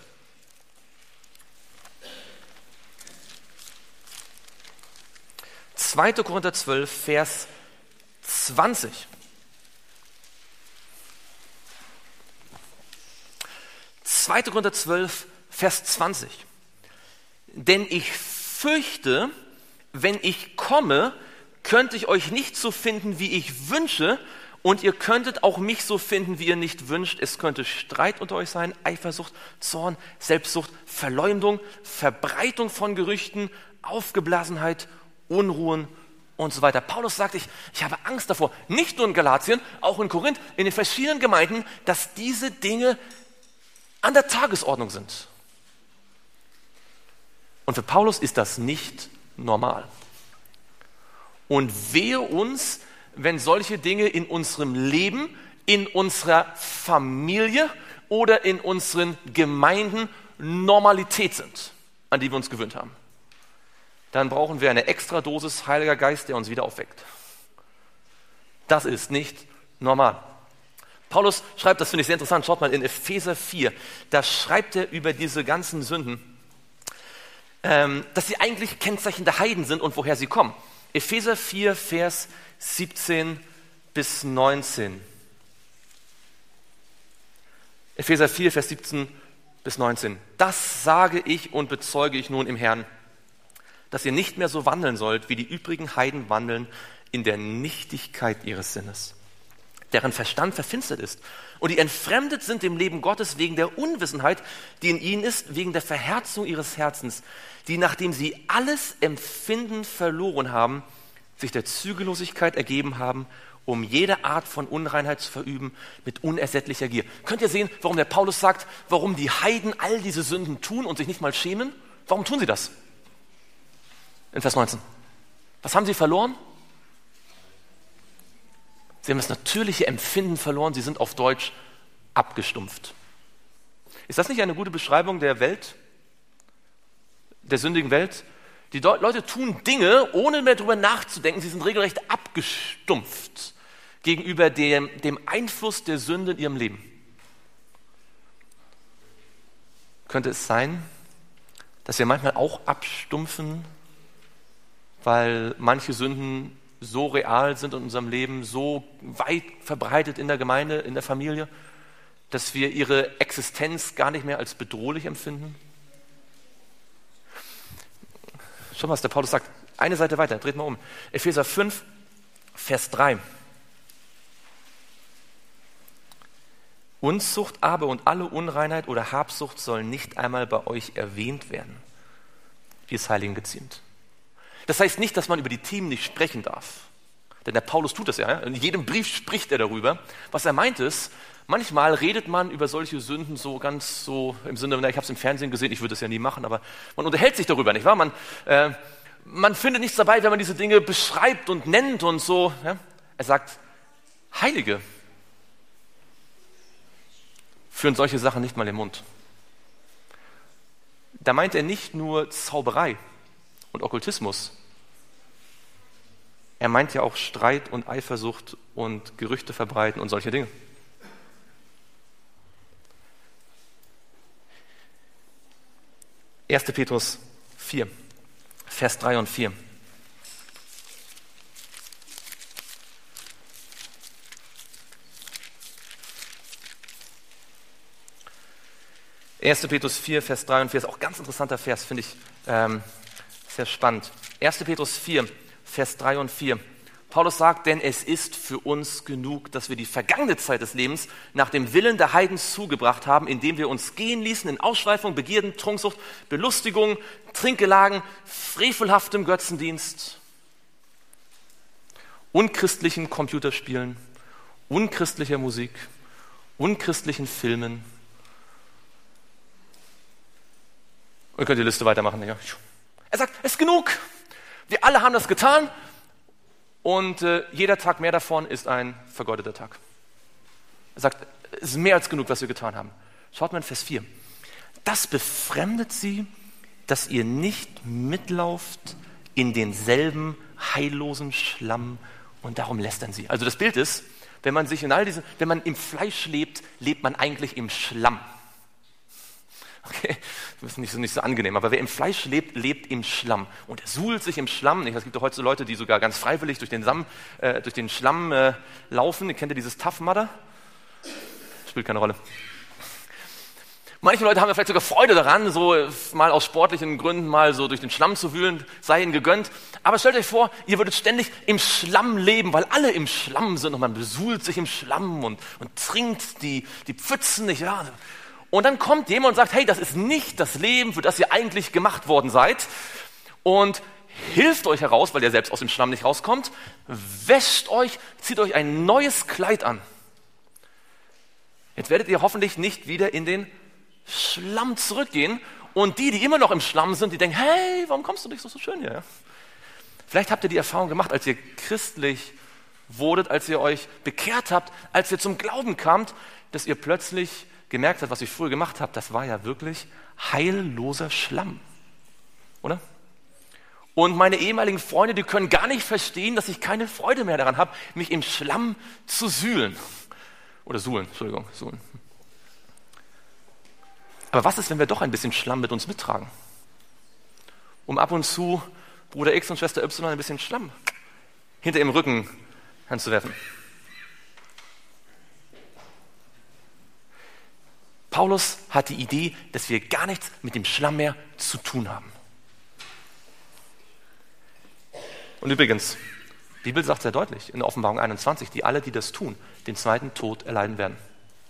2. Korinther 12, Vers 20. 2. Korinther 12, Vers 20. Denn ich fürchte, wenn ich komme, könnte ich euch nicht so finden, wie ich wünsche, und ihr könntet auch mich so finden, wie ihr nicht wünscht. Es könnte Streit unter euch sein, Eifersucht, Zorn, Selbstsucht, Verleumdung, Verbreitung von Gerüchten, Aufgeblasenheit, Unruhen und so weiter. Paulus sagt, ich habe Angst davor, nicht nur in Galatien, auch in Korinth, in den verschiedenen Gemeinden, dass diese Dinge an der Tagesordnung sind. Und für Paulus ist das nicht normal. Und wehe uns, wenn solche Dinge in unserem Leben, in unserer Familie oder in unseren Gemeinden Normalität sind, an die wir uns gewöhnt haben. Dann brauchen wir eine extra Dosis Heiliger Geist, der uns wieder aufweckt. Das ist nicht normal. Paulus schreibt, das finde ich sehr interessant, schaut mal in Epheser 4, da schreibt er über diese ganzen Sünden, dass sie eigentlich Kennzeichen der Heiden sind und woher sie kommen. Epheser 4, Vers 17 bis 19. Epheser 4, Vers 17 bis 19. Das sage ich und bezeuge ich nun im Herrn, dass ihr nicht mehr so wandeln sollt, wie die übrigen Heiden wandeln, in der Nichtigkeit ihres Sinnes, deren Verstand verfinstert ist und die entfremdet sind dem Leben Gottes wegen der Unwissenheit, die in ihnen ist, wegen der Verhärtung ihres Herzens, die, nachdem sie alles Empfinden verloren haben, sich der Zügellosigkeit ergeben haben, um jede Art von Unreinheit zu verüben mit unersättlicher Gier. Könnt ihr sehen, warum der Paulus sagt, warum die Heiden all diese Sünden tun und sich nicht mal schämen? Warum tun sie das? In Vers 19. Was haben sie verloren? Sie haben das natürliche Empfinden verloren, sie sind auf Deutsch abgestumpft. Ist das nicht eine gute Beschreibung der Welt, der sündigen Welt? Die Leute tun Dinge, ohne mehr darüber nachzudenken, sie sind regelrecht abgestumpft gegenüber dem Einfluss der Sünde in ihrem Leben. Könnte es sein, dass wir manchmal auch abstumpfen, weil manche Sünden so real sind in unserem Leben, so weit verbreitet in der Gemeinde, in der Familie, dass wir ihre Existenz gar nicht mehr als bedrohlich empfinden? Schau mal, was der Paulus sagt. Eine Seite weiter, dreht mal um. Epheser 5, Vers 3. Unzucht aber und alle Unreinheit oder Habsucht sollen nicht einmal bei euch erwähnt werden, wie es Heiligen geziemt. Das heißt nicht, dass man über die Themen nicht sprechen darf. Denn der Paulus tut das ja. In jedem Brief spricht er darüber. Was er meint ist, manchmal redet man über solche Sünden so ganz so im Sinne, ich habe es im Fernsehen gesehen, ich würde das ja nie machen, aber man unterhält sich darüber, nicht wahr? Man findet nichts dabei, wenn man diese Dinge beschreibt und nennt und so. Ja? Er sagt, Heilige führen solche Sachen nicht mal im Mund. Da meint er nicht nur Zauberei und Okkultismus. Er meint ja auch Streit und Eifersucht und Gerüchte verbreiten und solche Dinge. Erste Petrus 4, Vers 3 und 4. 1. Petrus 4, Vers 3 und 4 ist auch ein ganz interessanter Vers, finde ich sehr spannend. 1. Petrus 4, Vers 3 und 4. Paulus sagt, denn es ist für uns genug, dass wir die vergangene Zeit des Lebens nach dem Willen der Heiden zugebracht haben, indem wir uns gehen ließen in Ausschweifung, Begierden, Trunksucht, Belustigung, Trinkgelagen, frevelhaftem Götzendienst, unchristlichen Computerspielen, unchristlicher Musik, unchristlichen Filmen. Und ihr könnt die Liste weitermachen. Ja. Er sagt, es ist genug. Wir alle haben das getan. Und jeder Tag mehr davon ist ein vergeudeter Tag. Er sagt, es ist mehr als genug, was wir getan haben. Schaut mal in Vers 4. Das befremdet sie, dass ihr nicht mitlauft in denselben heillosen Schlamm und darum lästern sie. Also das Bild ist, wenn man im Fleisch lebt, lebt man eigentlich im Schlamm. Okay, das ist nicht so angenehm, aber wer im Fleisch lebt, lebt im Schlamm und er suhlt sich im Schlamm. Es gibt doch heute so Leute, die sogar ganz freiwillig durch den Schlamm laufen. Ihr kennt ja dieses Tough Mudder? Spielt keine Rolle. Manche Leute haben ja vielleicht sogar Freude daran, so mal aus sportlichen Gründen mal so durch den Schlamm zu wühlen, sei ihnen gegönnt. Aber stellt euch vor, ihr würdet ständig im Schlamm leben, weil alle im Schlamm sind und man besuhlt sich im Schlamm und trinkt die Pfützen, nicht wahr? Und dann kommt jemand und sagt, hey, das ist nicht das Leben, für das ihr eigentlich gemacht worden seid. Und hilft euch heraus, weil ihr selbst aus dem Schlamm nicht rauskommt. Wäscht euch, zieht euch ein neues Kleid an. Jetzt werdet ihr hoffentlich nicht wieder in den Schlamm zurückgehen. Und die immer noch im Schlamm sind, die denken, hey, warum kommst du nicht so schön hier? Vielleicht habt ihr die Erfahrung gemacht, als ihr christlich wurdet, als ihr euch bekehrt habt, als ihr zum Glauben kamt, dass ihr plötzlich gemerkt habt, was ihr früher gemacht habt, das war ja wirklich heilloser Schlamm. Oder? Und meine ehemaligen Freunde, die können gar nicht verstehen, dass ich keine Freude mehr daran habe, mich im Schlamm zu suhlen. Oder suhlen. Aber was ist, wenn wir doch ein bisschen Schlamm mit uns mittragen? Um ab und zu Bruder X und Schwester Y ein bisschen Schlamm hinter ihrem Rücken anzuwerfen. Paulus hat die Idee, dass wir gar nichts mit dem Schlamm mehr zu tun haben. Und übrigens, die Bibel sagt sehr deutlich in Offenbarung 21, die alle, die das tun, den zweiten Tod erleiden werden.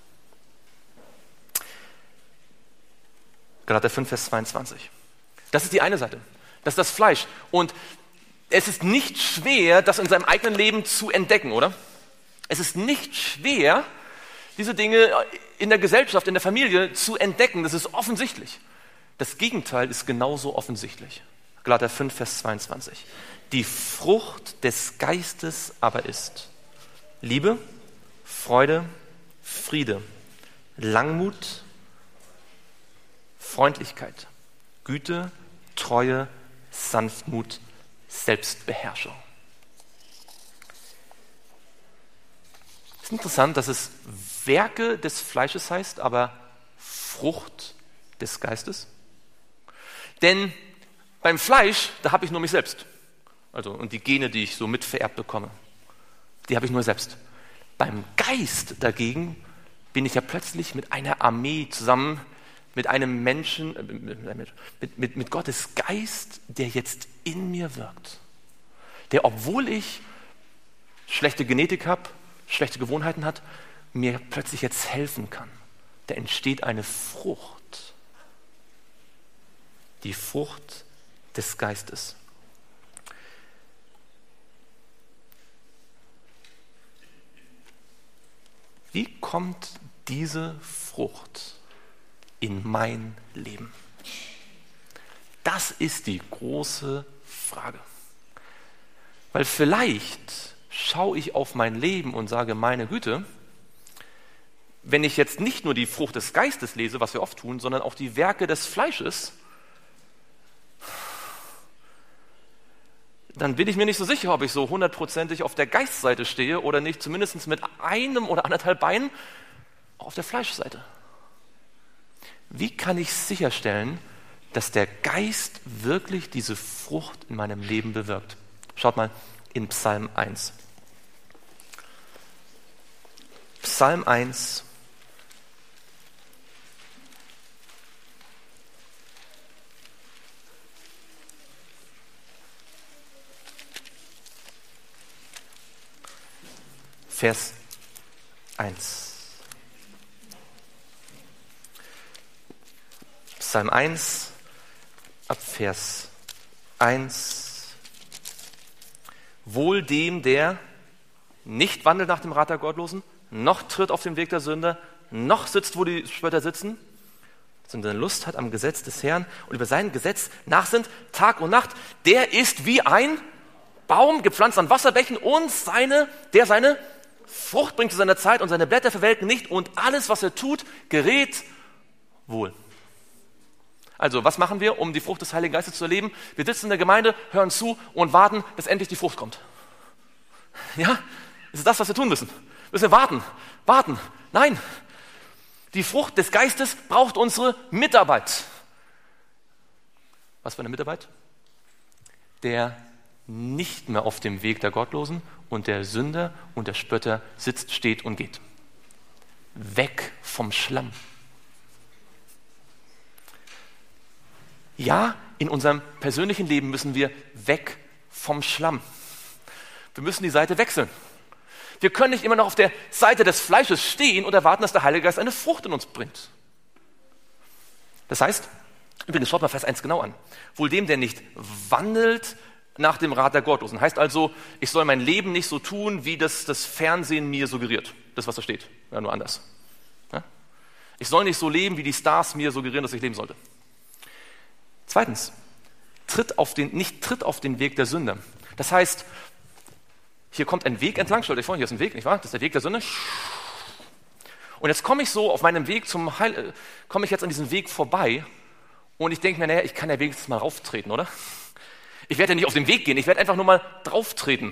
Galater 5, Vers 22. Das ist die eine Seite. Das ist das Fleisch. Und es ist nicht schwer, das in seinem eigenen Leben zu entdecken, oder? Es ist nicht schwer, diese Dinge in der Gesellschaft, in der Familie zu entdecken. Das ist offensichtlich. Das Gegenteil ist genauso offensichtlich. Galater 5, Vers 22. Die Frucht des Geistes aber ist Liebe, Freude, Friede, Langmut, Freundlichkeit, Güte, Treue, Sanftmut, Selbstbeherrschung. Es ist interessant, dass es Werke des Fleisches heißt, aber Frucht des Geistes. Denn beim Fleisch, da habe ich nur mich selbst. Also, und die Gene, die ich so mitvererbt bekomme, die habe ich nur selbst. Beim Geist dagegen bin ich ja plötzlich mit einer Armee zusammen, mit einem Menschen, mit Gottes Geist, der jetzt in mir wirkt. Der, obwohl ich schlechte Genetik habe, schlechte Gewohnheiten hat, mir plötzlich jetzt helfen kann. Da entsteht eine Frucht. Die Frucht des Geistes. Wie kommt diese Frucht in mein Leben? Das ist die große Frage. Weil vielleicht schaue ich auf mein Leben und sage, meine Güte, wenn ich jetzt nicht nur die Frucht des Geistes lese, was wir oft tun, sondern auch die Werke des Fleisches, dann bin ich mir nicht so sicher, ob ich so 100%ig auf der Geistseite stehe oder nicht, zumindest mit einem oder anderthalb Beinen auf der Fleischseite. Wie kann ich sicherstellen, dass der Geist wirklich diese Frucht in meinem Leben bewirkt? Schaut mal in Psalm 1. Psalm 1, Vers 1. Psalm 1, ab Vers 1. Wohl dem, der nicht wandelt nach dem Rat der Gottlosen, noch tritt auf den Weg der Sünder, noch sitzt, wo die Spötter sitzen, sondern Lust hat am Gesetz des Herrn und über sein Gesetz nachsinnt Tag und Nacht, der ist wie ein Baum gepflanzt an Wasserbächen und der seine Frucht bringt zu seiner Zeit und seine Blätter verwelken nicht und alles, was er tut, gerät wohl. Also, was machen wir, um die Frucht des Heiligen Geistes zu erleben? Wir sitzen in der Gemeinde, hören zu und warten, bis endlich die Frucht kommt. Ja? Das ist das, was wir tun müssen. Müssen wir warten. Nein. Die Frucht des Geistes braucht unsere Mitarbeit. Was für eine Mitarbeit? Der nicht mehr auf dem Weg der Gottlosen und der Sünder und der Spötter sitzt, steht und geht. Weg vom Schlamm. Ja, in unserem persönlichen Leben müssen wir weg vom Schlamm. Wir müssen die Seite wechseln. Wir können nicht immer noch auf der Seite des Fleisches stehen und erwarten, dass der Heilige Geist eine Frucht in uns bringt. Das heißt, übrigens schaut mal Vers 1 genau an. Wohl dem, der nicht wandelt nach dem Rat der Gottlosen. Heißt also, ich soll mein Leben nicht so tun, wie das Fernsehen mir suggeriert. Das, was da steht. Ja, nur anders. Ja? Ich soll nicht so leben, wie die Stars mir suggerieren, dass ich leben sollte. Zweitens, tritt auf den Weg der Sünder. Das heißt, hier kommt ein Weg entlang, stellt euch vor, hier ist ein Weg, nicht wahr? Das ist der Weg der Sünder. Und jetzt komme ich so auf meinem Weg komme ich jetzt an diesem Weg vorbei und ich denke mir, naja, ich kann ja wenigstens mal rauftreten, oder? Ich werde ja nicht auf den Weg gehen, ich werde einfach nur mal drauftreten.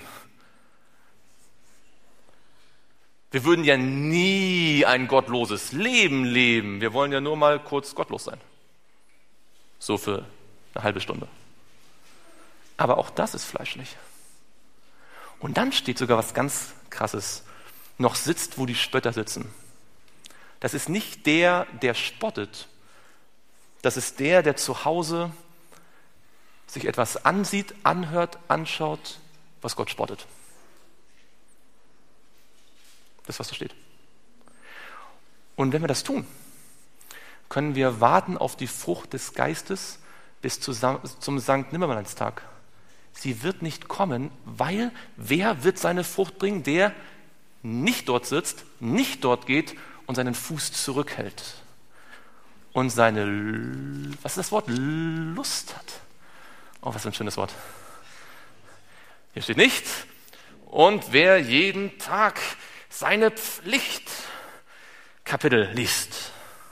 Wir würden ja nie ein gottloses Leben leben. Wir wollen ja nur mal kurz gottlos sein. So für eine halbe Stunde. Aber auch das ist fleischlich. Und dann steht sogar was ganz Krasses. Noch sitzt, wo die Spötter sitzen. Das ist nicht der spottet. Das ist der zu Hause sich etwas ansieht, anhört, anschaut, was Gott spottet. Das ist, was da steht. Und wenn wir das tun, können wir warten auf die Frucht des Geistes bis zum Sankt Nimmerleinstag. Sie wird nicht kommen, weil wer wird seine Frucht bringen? Der nicht dort sitzt, nicht dort geht und seinen Fuß zurückhält. Und seine, was ist das Wort? Lust hat. Oh, was für ein schönes Wort. Hier steht nicht, und wer jeden Tag seine Pflichtkapitel liest.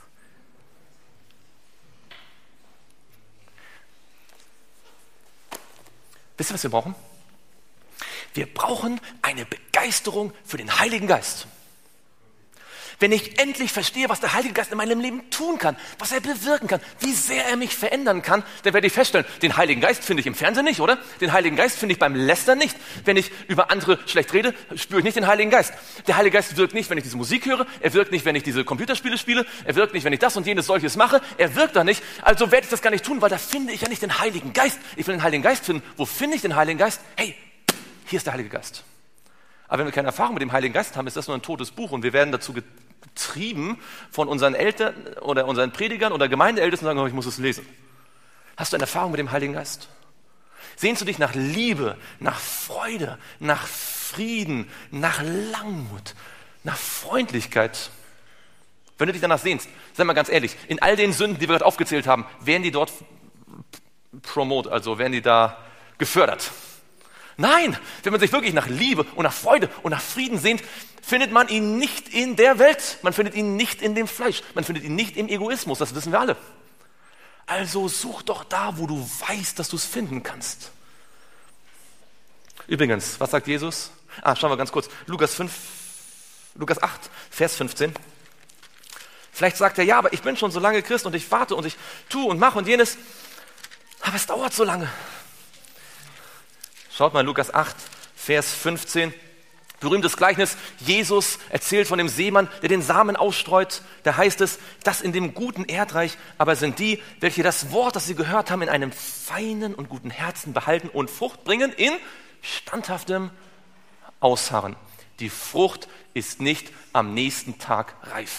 Wisst ihr, was wir brauchen? Wir brauchen eine Begeisterung für den Heiligen Geist. Wenn ich endlich verstehe, was der Heilige Geist in meinem Leben tun kann, was er bewirken kann, wie sehr er mich verändern kann, dann werde ich feststellen, den Heiligen Geist finde ich im Fernsehen nicht, oder? Den Heiligen Geist finde ich beim Lästern nicht. Wenn ich über andere schlecht rede, spüre ich nicht den Heiligen Geist. Der Heilige Geist wirkt nicht, wenn ich diese Musik höre, er wirkt nicht, wenn ich diese Computerspiele spiele, er wirkt nicht, wenn ich das und jenes solches mache, er wirkt da nicht. Also werde ich das gar nicht tun, weil da finde ich ja nicht den Heiligen Geist. Ich will den Heiligen Geist finden. Wo finde ich den Heiligen Geist? Hey, hier ist der Heilige Geist. Aber wenn wir keine Erfahrung mit dem Heiligen Geist haben, ist das nur ein totes Buch und wir werden dazu getrieben von unseren Eltern oder unseren Predigern oder Gemeindeältesten und sagen, oh, ich muss es lesen. Hast du eine Erfahrung mit dem Heiligen Geist? Sehnst du dich nach Liebe, nach Freude, nach Frieden, nach Langmut, nach Freundlichkeit? Wenn du dich danach sehnst, sei mal ganz ehrlich, in all den Sünden, die wir gerade aufgezählt haben, werden die dort werden die da gefördert? Nein, wenn man sich wirklich nach Liebe und nach Freude und nach Frieden sehnt, findet man ihn nicht in der Welt. Man findet ihn nicht in dem Fleisch. Man findet ihn nicht im Egoismus. Das wissen wir alle. Also such doch da, wo du weißt, dass du es finden kannst. Übrigens, was sagt Jesus? Schauen wir ganz kurz. Lukas 8, Vers 15. Vielleicht sagt er, ja, aber ich bin schon so lange Christ und ich warte und ich tue und mache und jenes. Aber es dauert so lange. Schaut mal, Lukas 8, Vers 15. Berühmtes Gleichnis. Jesus erzählt von dem Seemann, der den Samen ausstreut. Da heißt es, das in dem guten Erdreich aber sind die, welche das Wort, das sie gehört haben, in einem feinen und guten Herzen behalten und Frucht bringen in standhaftem Ausharren. Die Frucht ist nicht am nächsten Tag reif.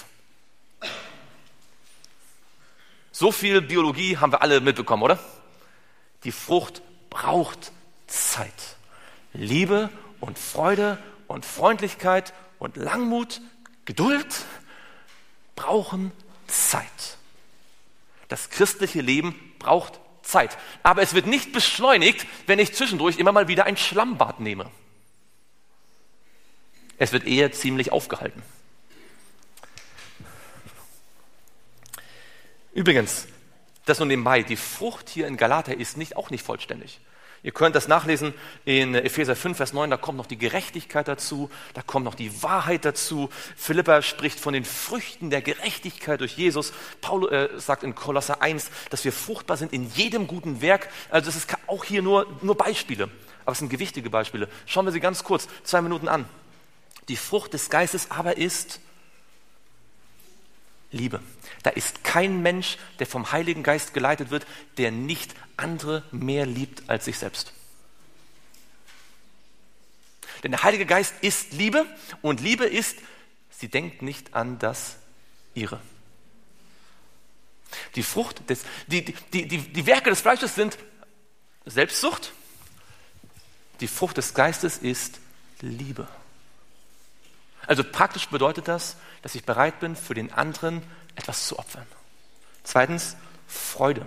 So viel Biologie haben wir alle mitbekommen, oder? Die Frucht braucht Zeit. Liebe und Freude und Freundlichkeit und Langmut, Geduld brauchen Zeit. Das christliche Leben braucht Zeit. Aber es wird nicht beschleunigt, wenn ich zwischendurch immer mal wieder ein Schlammbad nehme. Es wird eher ziemlich aufgehalten. Übrigens, das nur nebenbei, die Frucht hier in Galater ist auch nicht vollständig. Ihr könnt das nachlesen in Epheser 5, Vers 9, da kommt noch die Gerechtigkeit dazu, da kommt noch die Wahrheit dazu. Philippa spricht von den Früchten der Gerechtigkeit durch Jesus. Paulus sagt in Kolosser 1, dass wir fruchtbar sind in jedem guten Werk. Also das ist auch hier nur Beispiele, aber es sind gewichtige Beispiele. Schauen wir sie ganz kurz, 2 Minuten an. Die Frucht des Geistes aber ist Liebe. Da ist kein Mensch, der vom Heiligen Geist geleitet wird, der nicht andere mehr liebt als sich selbst. Denn der Heilige Geist ist Liebe und Liebe ist, sie denkt nicht an das Ihre. Die Frucht die Werke des Fleisches sind Selbstsucht. Die Frucht des Geistes ist Liebe. Also praktisch bedeutet das, dass ich bereit bin, für den anderen etwas zu opfern. Zweitens, Freude.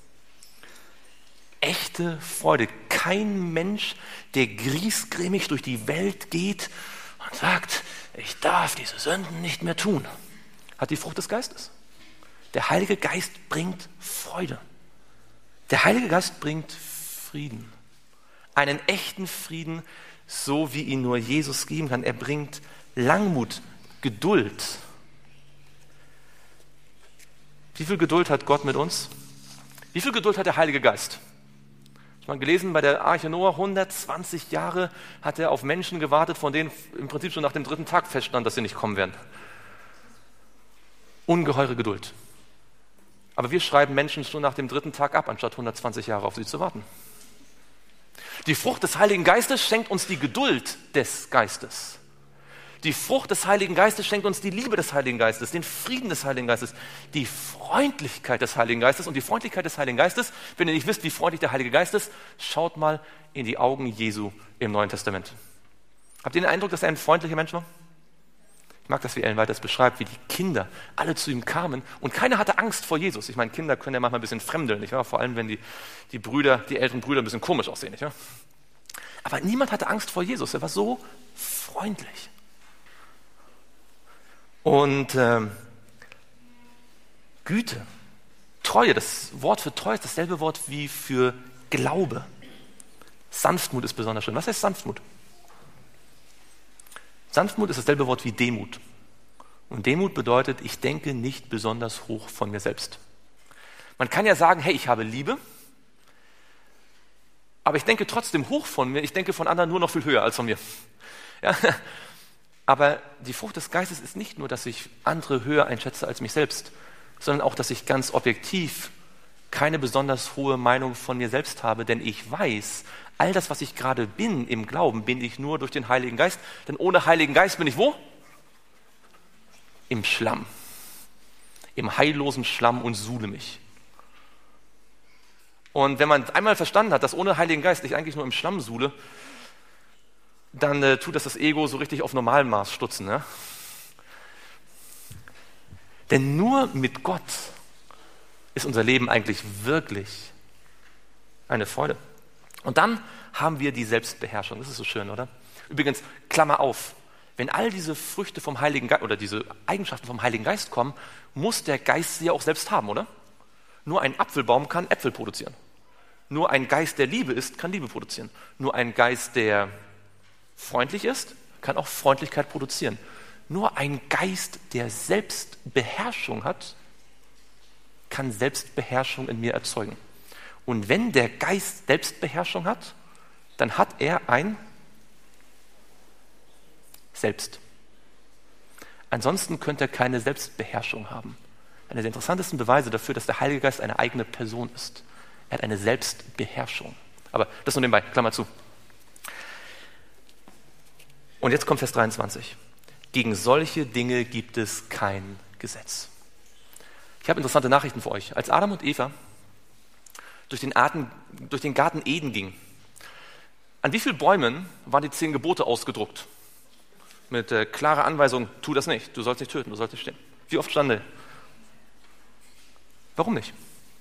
Echte Freude. Kein Mensch, der griesgrämig durch die Welt geht und sagt, ich darf diese Sünden nicht mehr tun, hat die Frucht des Geistes. Der Heilige Geist bringt Freude. Der Heilige Geist bringt Frieden. Einen echten Frieden, so wie ihn nur Jesus geben kann. Er bringt Langmut, Geduld. Wie viel Geduld hat Gott mit uns? Wie viel Geduld hat der Heilige Geist? Ich habe mal gelesen, bei der Arche Noah 120 Jahre hat er auf Menschen gewartet, von denen im Prinzip schon nach dem 3. Tag feststand, dass sie nicht kommen werden. Ungeheure Geduld. Aber wir schreiben Menschen schon nach dem 3. Tag ab, anstatt 120 Jahre auf sie zu warten. Die Frucht des Heiligen Geistes schenkt uns die Geduld des Geistes. Die Frucht des Heiligen Geistes schenkt uns die Liebe des Heiligen Geistes, den Frieden des Heiligen Geistes, die Freundlichkeit des Heiligen Geistes. Und die Freundlichkeit des Heiligen Geistes, wenn ihr nicht wisst, wie freundlich der Heilige Geist ist, schaut mal in die Augen Jesu im Neuen Testament. Habt ihr den Eindruck, dass er ein freundlicher Mensch war? Ich mag das, wie Ellen White das beschreibt, wie die Kinder alle zu ihm kamen und keiner hatte Angst vor Jesus. Ich meine, Kinder können ja manchmal ein bisschen fremdeln, nicht wahr? Vor allem, wenn die älteren Brüder ein bisschen komisch aussehen, nicht wahr? Aber niemand hatte Angst vor Jesus, er war so freundlich. Und Güte, Treue, das Wort für Treue ist dasselbe Wort wie für Glaube. Sanftmut ist besonders schön. Was heißt Sanftmut? Sanftmut ist dasselbe Wort wie Demut. Und Demut bedeutet, ich denke nicht besonders hoch von mir selbst. Man kann ja sagen, hey, ich habe Liebe, aber ich denke trotzdem hoch von mir, ich denke von anderen nur noch viel höher als von mir. Ja? Aber die Frucht des Geistes ist nicht nur, dass ich andere höher einschätze als mich selbst, sondern auch, dass ich ganz objektiv keine besonders hohe Meinung von mir selbst habe, denn ich weiß, all das, was ich gerade bin im Glauben, bin ich nur durch den Heiligen Geist, denn ohne Heiligen Geist bin ich wo? Im Schlamm, im heillosen Schlamm und suhle mich. Und wenn man einmal verstanden hat, dass ohne Heiligen Geist ich eigentlich nur im Schlamm suhle, dann tut das Ego so richtig auf Normalmaß stutzen. Ne? Denn nur mit Gott ist unser Leben eigentlich wirklich eine Freude. Und dann haben wir die Selbstbeherrschung. Das ist so schön, oder? Übrigens, Klammer auf, wenn all diese Früchte vom Heiligen Geist oder diese Eigenschaften vom Heiligen Geist kommen, muss der Geist sie ja auch selbst haben, oder? Nur ein Apfelbaum kann Äpfel produzieren. Nur ein Geist, der Liebe ist, kann Liebe produzieren. Nur ein Geist, der freundlich ist, kann auch Freundlichkeit produzieren. Nur ein Geist, der Selbstbeherrschung hat, kann Selbstbeherrschung in mir erzeugen. Und wenn der Geist Selbstbeherrschung hat, dann hat er ein Selbst. Ansonsten könnte er keine Selbstbeherrschung haben. Einer der interessantesten Beweise dafür, dass der Heilige Geist eine eigene Person ist. Er hat eine Selbstbeherrschung. Aber das nur nebenbei, Klammer zu. Und jetzt kommt Vers 23. Gegen solche Dinge gibt es kein Gesetz. Ich habe interessante Nachrichten für euch. Als Adam und Eva durch den Garten Eden gingen, an wie vielen Bäumen waren die 10 Gebote ausgedruckt? Mit klarer Anweisung, tu das nicht, du sollst nicht töten, du sollst nicht stehlen. Wie oft stand er? Warum nicht?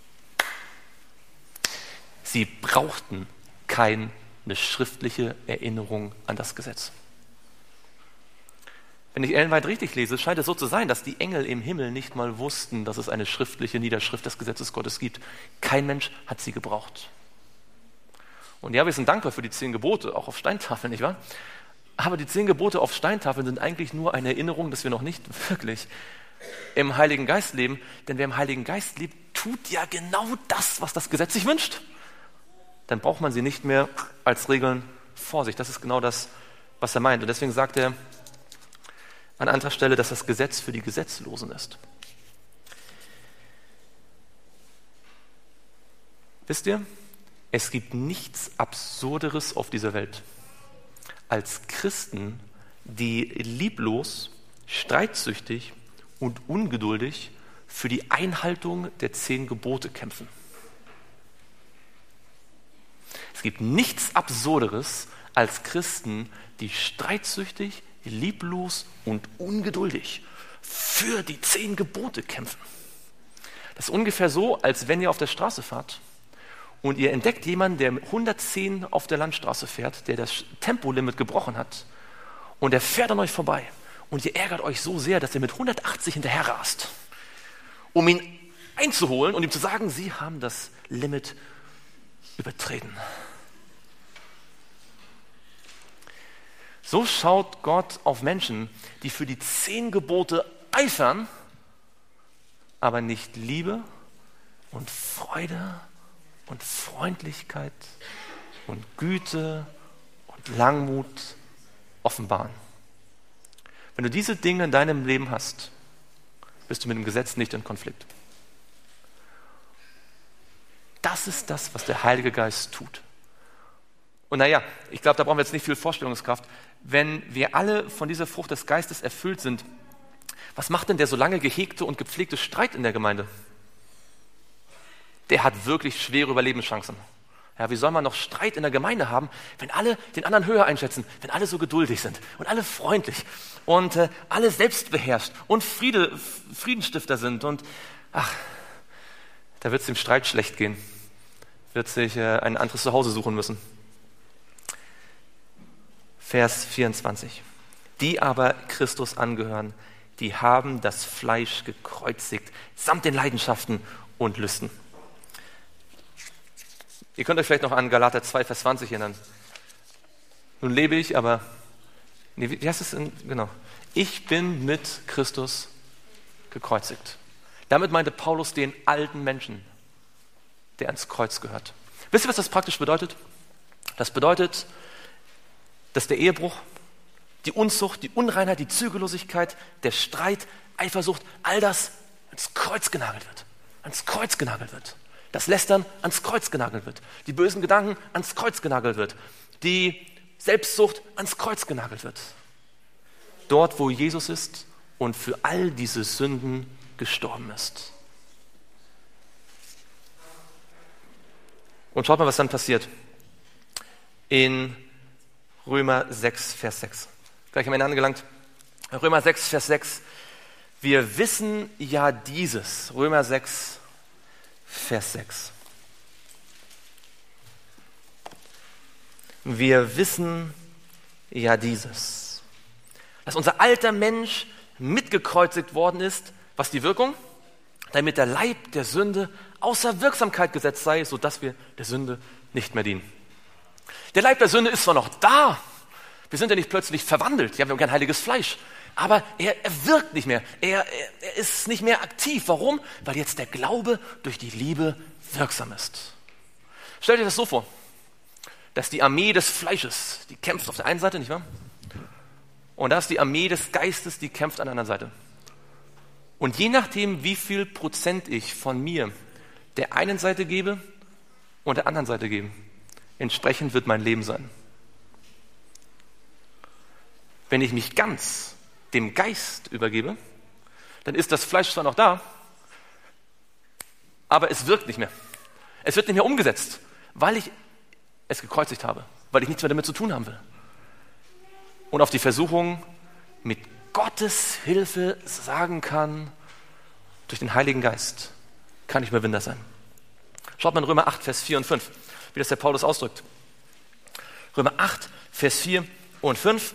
Sie brauchten keine schriftliche Erinnerung an das Gesetz. Wenn ich Ellen White richtig lese, scheint es so zu sein, dass die Engel im Himmel nicht mal wussten, dass es eine schriftliche Niederschrift des Gesetzes Gottes gibt. Kein Mensch hat sie gebraucht. Und ja, wir sind dankbar für die 10 Gebote, auch auf Steintafeln, nicht wahr? Aber die 10 Gebote auf Steintafeln sind eigentlich nur eine Erinnerung, dass wir noch nicht wirklich im Heiligen Geist leben. Denn wer im Heiligen Geist lebt, tut ja genau das, was das Gesetz sich wünscht. Dann braucht man sie nicht mehr als Regeln vor sich. Das ist genau das, was er meint. Und deswegen sagt er an anderer Stelle, dass das Gesetz für die Gesetzlosen ist. Wisst ihr, es gibt nichts Absurderes auf dieser Welt als Christen, die lieblos, streitsüchtig und ungeduldig für die Einhaltung der 10 Gebote kämpfen. Es gibt nichts Absurderes als Christen, die streitsüchtig, lieblos und ungeduldig für die 10 Gebote kämpfen. Das ist ungefähr so, als wenn ihr auf der Straße fahrt und ihr entdeckt jemanden, der mit 110 auf der Landstraße fährt, der das Tempolimit gebrochen hat und der fährt an euch vorbei und ihr ärgert euch so sehr, dass ihr mit 180 hinterher rast, um ihn einzuholen und ihm zu sagen, Sie haben das Limit übertreten. So schaut Gott auf Menschen, die für die 10 Gebote eifern, aber nicht Liebe und Freude und Freundlichkeit und Güte und Langmut offenbaren. Wenn du diese Dinge in deinem Leben hast, bist du mit dem Gesetz nicht in Konflikt. Das ist das, was der Heilige Geist tut. Und naja, ich glaube, da brauchen wir jetzt nicht viel Vorstellungskraft. Wenn wir alle von dieser Frucht des Geistes erfüllt sind, was macht denn der so lange gehegte und gepflegte Streit in der Gemeinde? Der hat wirklich schwere Überlebenschancen. Ja, wie soll man noch Streit in der Gemeinde haben, wenn alle den anderen höher einschätzen, wenn alle so geduldig sind und alle freundlich und alle selbstbeherrscht und Friedensstifter sind und da wird es dem Streit schlecht gehen, wird sich ein anderes Zuhause suchen müssen. Vers 24. Die aber Christus angehören, die haben das Fleisch gekreuzigt, samt den Leidenschaften und Lüsten. Ihr könnt euch vielleicht noch an Galater 2, Vers 20 erinnern. Nun lebe ich, aber, wie heißt es denn? Genau. Ich bin mit Christus gekreuzigt. Damit meinte Paulus den alten Menschen, der ans Kreuz gehört. Wisst ihr, was das praktisch bedeutet? Das bedeutet, dass der Ehebruch, die Unzucht, die Unreinheit, die Zügellosigkeit, der Streit, Eifersucht, all das ans Kreuz genagelt wird. Ans Kreuz genagelt wird. Das Lästern ans Kreuz genagelt wird. Die bösen Gedanken ans Kreuz genagelt wird. Die Selbstsucht ans Kreuz genagelt wird. Dort, wo Jesus ist und für all diese Sünden gestorben ist. Und schaut mal, was dann passiert. In Römer 6, Vers 6. Gleich am Ende angelangt. Römer 6, Vers 6. Wir wissen ja dieses. Römer 6, Vers 6. Wir wissen ja dieses. Dass unser alter Mensch mitgekreuzigt worden ist. Was die Wirkung? Damit der Leib der Sünde außer Wirksamkeit gesetzt sei, sodass wir der Sünde nicht mehr dienen. Der Leib der Sünde ist zwar noch da, wir sind ja nicht plötzlich verwandelt, ja, wir haben kein heiliges Fleisch, aber er wirkt nicht mehr, er ist nicht mehr aktiv. Warum? Weil jetzt der Glaube durch die Liebe wirksam ist. Stellt euch das so vor, dass die Armee des Fleisches, die kämpft auf der einen Seite, nicht wahr? Und da ist die Armee des Geistes, die kämpft an der anderen Seite. Und je nachdem, wie viel Prozent ich von mir der einen Seite gebe und der anderen Seite gebe, entsprechend wird mein Leben sein. Wenn ich mich ganz dem Geist übergebe, dann ist das Fleisch zwar noch da, aber es wirkt nicht mehr. Es wird nicht mehr umgesetzt, weil ich es gekreuzigt habe, weil ich nichts mehr damit zu tun haben will. Und auf die Versuchung mit Gottes Hilfe sagen kann, durch den Heiligen Geist kann ich Überwinder sein. Schaut mal in Römer 8, Vers 4 und 5, wie das der Paulus ausdrückt. Römer 8, Vers 4 und 5.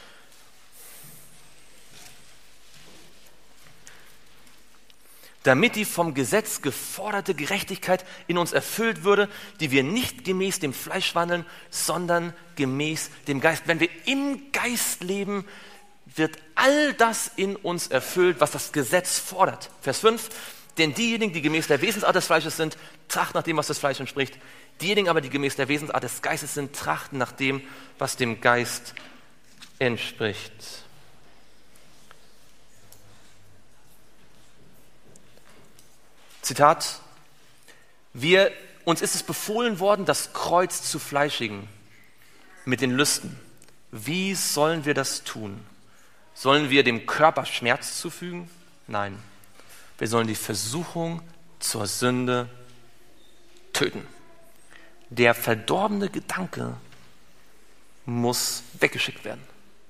Damit die vom Gesetz geforderte Gerechtigkeit in uns erfüllt würde, die wir nicht gemäß dem Fleisch wandeln, sondern gemäß dem Geist. Wenn wir im Geist leben, wird all das in uns erfüllt, was das Gesetz fordert. Vers 5, denn diejenigen, die gemäß der Wesensart des Fleisches sind, trachten nach dem, was das Fleisch entspricht. Diejenigen aber, die gemäß der Wesensart des Geistes sind, trachten nach dem, was dem Geist entspricht. Zitat, uns ist es befohlen worden, das Kreuz zu fleischigen mit den Lüsten. Wie sollen wir das tun? Sollen wir dem Körper Schmerz zufügen? Nein. Wir sollen die Versuchung zur Sünde töten. Der verdorbene Gedanke muss weggeschickt werden.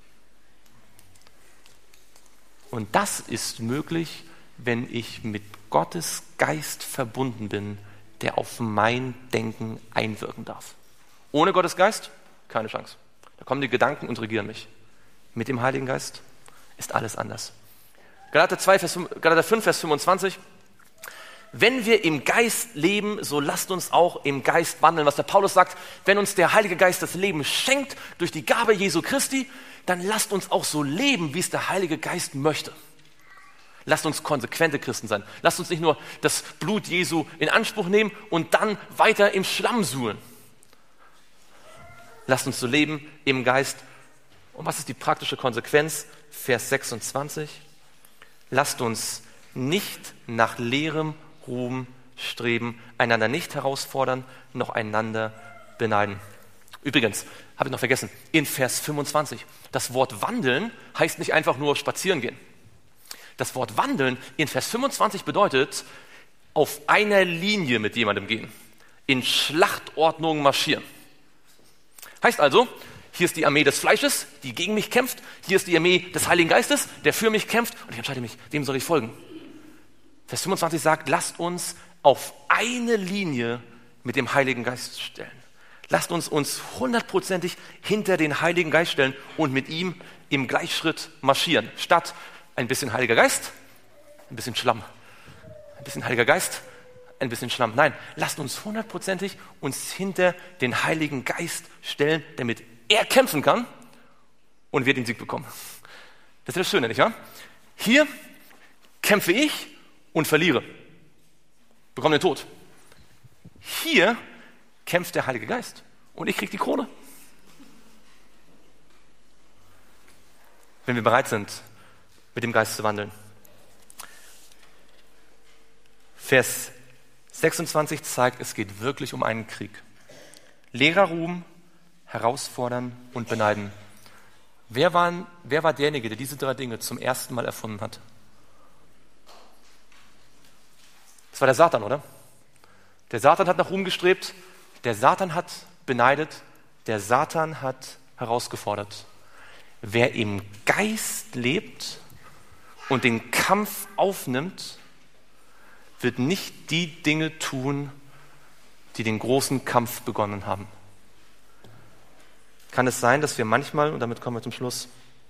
Und das ist möglich, wenn ich mit Gottes Geist verbunden bin, der auf mein Denken einwirken darf. Ohne Gottes Geist keine Chance. Da kommen die Gedanken und regieren mich. Mit dem Heiligen Geist ist alles anders. Galater 5, Vers 25. Wenn wir im Geist leben, so lasst uns auch im Geist wandeln. Was der Paulus sagt, wenn uns der Heilige Geist das Leben schenkt durch die Gabe Jesu Christi, dann lasst uns auch so leben, wie es der Heilige Geist möchte. Lasst uns konsequente Christen sein. Lasst uns nicht nur das Blut Jesu in Anspruch nehmen und dann weiter im Schlamm suhlen. Lasst uns so leben im Geist. Und was ist die praktische Konsequenz? Vers 26. Lasst uns nicht nach leerem Ruhm streben, einander nicht herausfordern, noch einander beneiden. Übrigens, habe ich noch vergessen, in Vers 25, das Wort wandeln heißt nicht einfach nur spazieren gehen. Das Wort wandeln in Vers 25 bedeutet, auf einer Linie mit jemandem gehen, in Schlachtordnung marschieren. Heißt also, hier ist die Armee des Fleisches, die gegen mich kämpft, hier ist die Armee des Heiligen Geistes, der für mich kämpft und ich entscheide mich, wem soll ich folgen? Vers 25 sagt, lasst uns auf eine Linie mit dem Heiligen Geist stellen. Lasst uns 100%ig hinter den Heiligen Geist stellen und mit ihm im Gleichschritt marschieren, statt ein bisschen Heiliger Geist, ein bisschen Schlamm. Ein bisschen Heiliger Geist, ein bisschen Schlamm. Nein, lasst uns 100%ig uns hinter den Heiligen Geist stellen, damit er kämpfen kann und wir den Sieg bekommen. Das ist das Schöne, nicht wahr? Hier kämpfe ich und verliere. Bekomme den Tod. Hier kämpft der Heilige Geist und ich kriege die Krone. Wenn wir bereit sind, mit dem Geist zu wandeln. Vers 26 zeigt, es geht wirklich um einen Krieg. Leerer Ruhm, herausfordern und beneiden. Wer war derjenige, der diese drei Dinge zum ersten Mal erfunden hat? Das war der Satan, oder? Der Satan hat nach Ruhm gestrebt, der Satan hat beneidet, der Satan hat herausgefordert. Wer im Geist lebt und den Kampf aufnimmt, wird nicht die Dinge tun, die den großen Kampf begonnen haben. Kann es sein, dass wir manchmal, und damit kommen wir zum Schluss,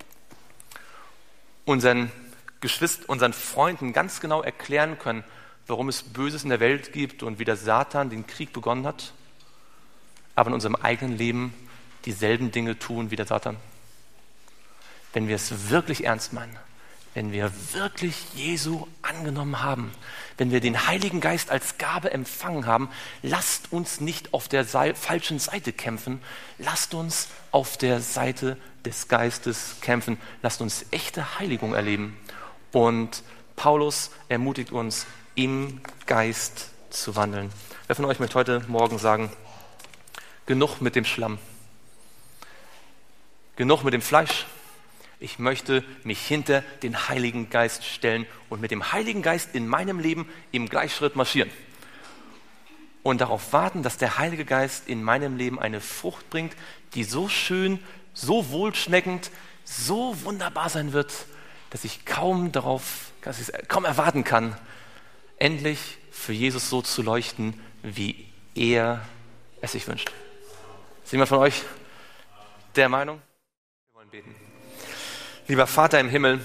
unseren Geschwistern, unseren Freunden ganz genau erklären können, warum es Böses in der Welt gibt und wie der Satan den Krieg begonnen hat, aber in unserem eigenen Leben dieselben Dinge tun wie der Satan? Wenn wir es wirklich ernst meinen, wenn wir wirklich Jesu angenommen haben, wenn wir den Heiligen Geist als Gabe empfangen haben, lasst uns nicht auf der falschen Seite kämpfen, lasst uns auf der Seite des Geistes kämpfen, lasst uns echte Heiligung erleben. Und Paulus ermutigt uns, im Geist zu wandeln. Wer von euch möchte heute Morgen sagen, genug mit dem Schlamm, genug mit dem Fleisch, Ich möchte mich hinter den Heiligen Geist stellen und mit dem Heiligen Geist in meinem Leben im Gleichschritt marschieren. Und darauf warten, dass der Heilige Geist in meinem Leben eine Frucht bringt, die so schön, so wohlschmeckend, so wunderbar sein wird, dass ich kaum erwarten kann, endlich für Jesus so zu leuchten, wie er es sich wünscht. Ist jemand von euch der Meinung? Wir wollen beten. Lieber Vater im Himmel,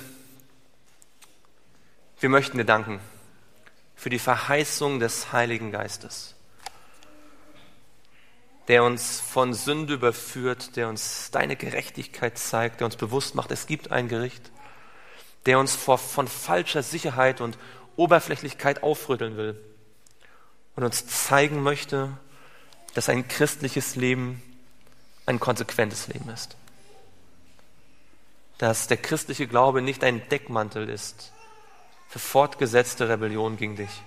wir möchten dir danken für die Verheißung des Heiligen Geistes, der uns von Sünde überführt, der uns deine Gerechtigkeit zeigt, der uns bewusst macht, es gibt ein Gericht, der uns von falscher Sicherheit und Oberflächlichkeit aufrütteln will und uns zeigen möchte, dass ein christliches Leben ein konsequentes Leben ist. Dass der christliche Glaube nicht ein Deckmantel ist für fortgesetzte Rebellion gegen dich.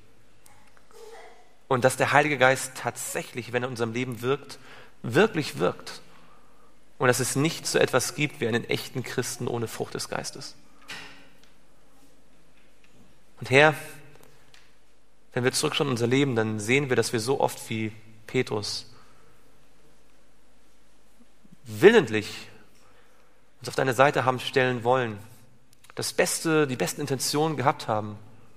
Und dass der Heilige Geist tatsächlich, wenn er in unserem Leben wirkt, wirklich wirkt. Und dass es nicht so etwas gibt wie einen echten Christen ohne Frucht des Geistes. Und Herr, wenn wir zurückschauen in unser Leben, dann sehen wir, dass wir so oft wie Petrus willentlich uns auf deine Seite haben stellen wollen, die besten Intentionen gehabt haben.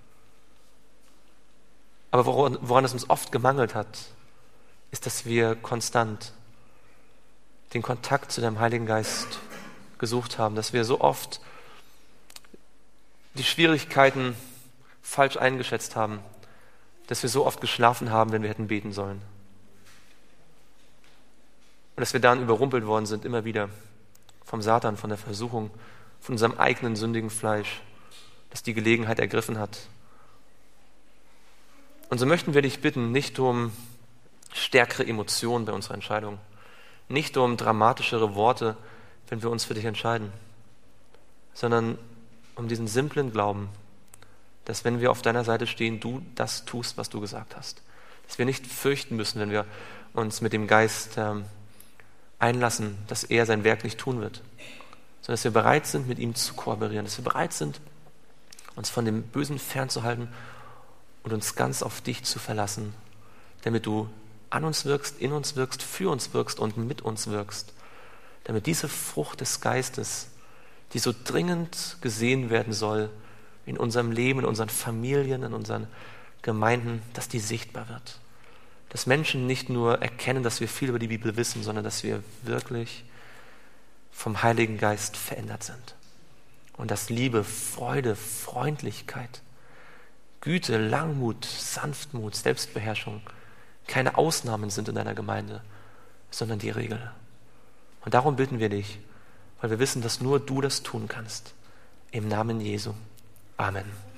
Aber woran es uns oft gemangelt hat, ist, dass wir konstant den Kontakt zu deinem Heiligen Geist gesucht haben, dass wir so oft die Schwierigkeiten falsch eingeschätzt haben, dass wir so oft geschlafen haben, wenn wir hätten beten sollen. Und dass wir dann überrumpelt worden sind, immer wieder vom Satan, von der Versuchung, von unserem eigenen sündigen Fleisch, das die Gelegenheit ergriffen hat. Und so möchten wir dich bitten, nicht um stärkere Emotionen bei unserer Entscheidung, nicht um dramatischere Worte, wenn wir uns für dich entscheiden, sondern um diesen simplen Glauben, dass wenn wir auf deiner Seite stehen, du das tust, was du gesagt hast. Dass wir nicht fürchten müssen, wenn wir uns mit dem Geist einlassen, dass er sein Werk nicht tun wird, sondern dass wir bereit sind, mit ihm zu kooperieren, dass wir bereit sind, uns von dem Bösen fernzuhalten und uns ganz auf dich zu verlassen, damit du an uns wirkst, in uns wirkst, für uns wirkst und mit uns wirkst, damit diese Frucht des Geistes, die so dringend gesehen werden soll, in unserem Leben, in unseren Familien, in unseren Gemeinden, dass die sichtbar wird. Dass Menschen nicht nur erkennen, dass wir viel über die Bibel wissen, sondern dass wir wirklich vom Heiligen Geist verändert sind. Und dass Liebe, Freude, Freundlichkeit, Güte, Langmut, Sanftmut, Selbstbeherrschung keine Ausnahmen sind in deiner Gemeinde, sondern die Regel. Und darum bitten wir dich, weil wir wissen, dass nur du das tun kannst. Im Namen Jesu. Amen.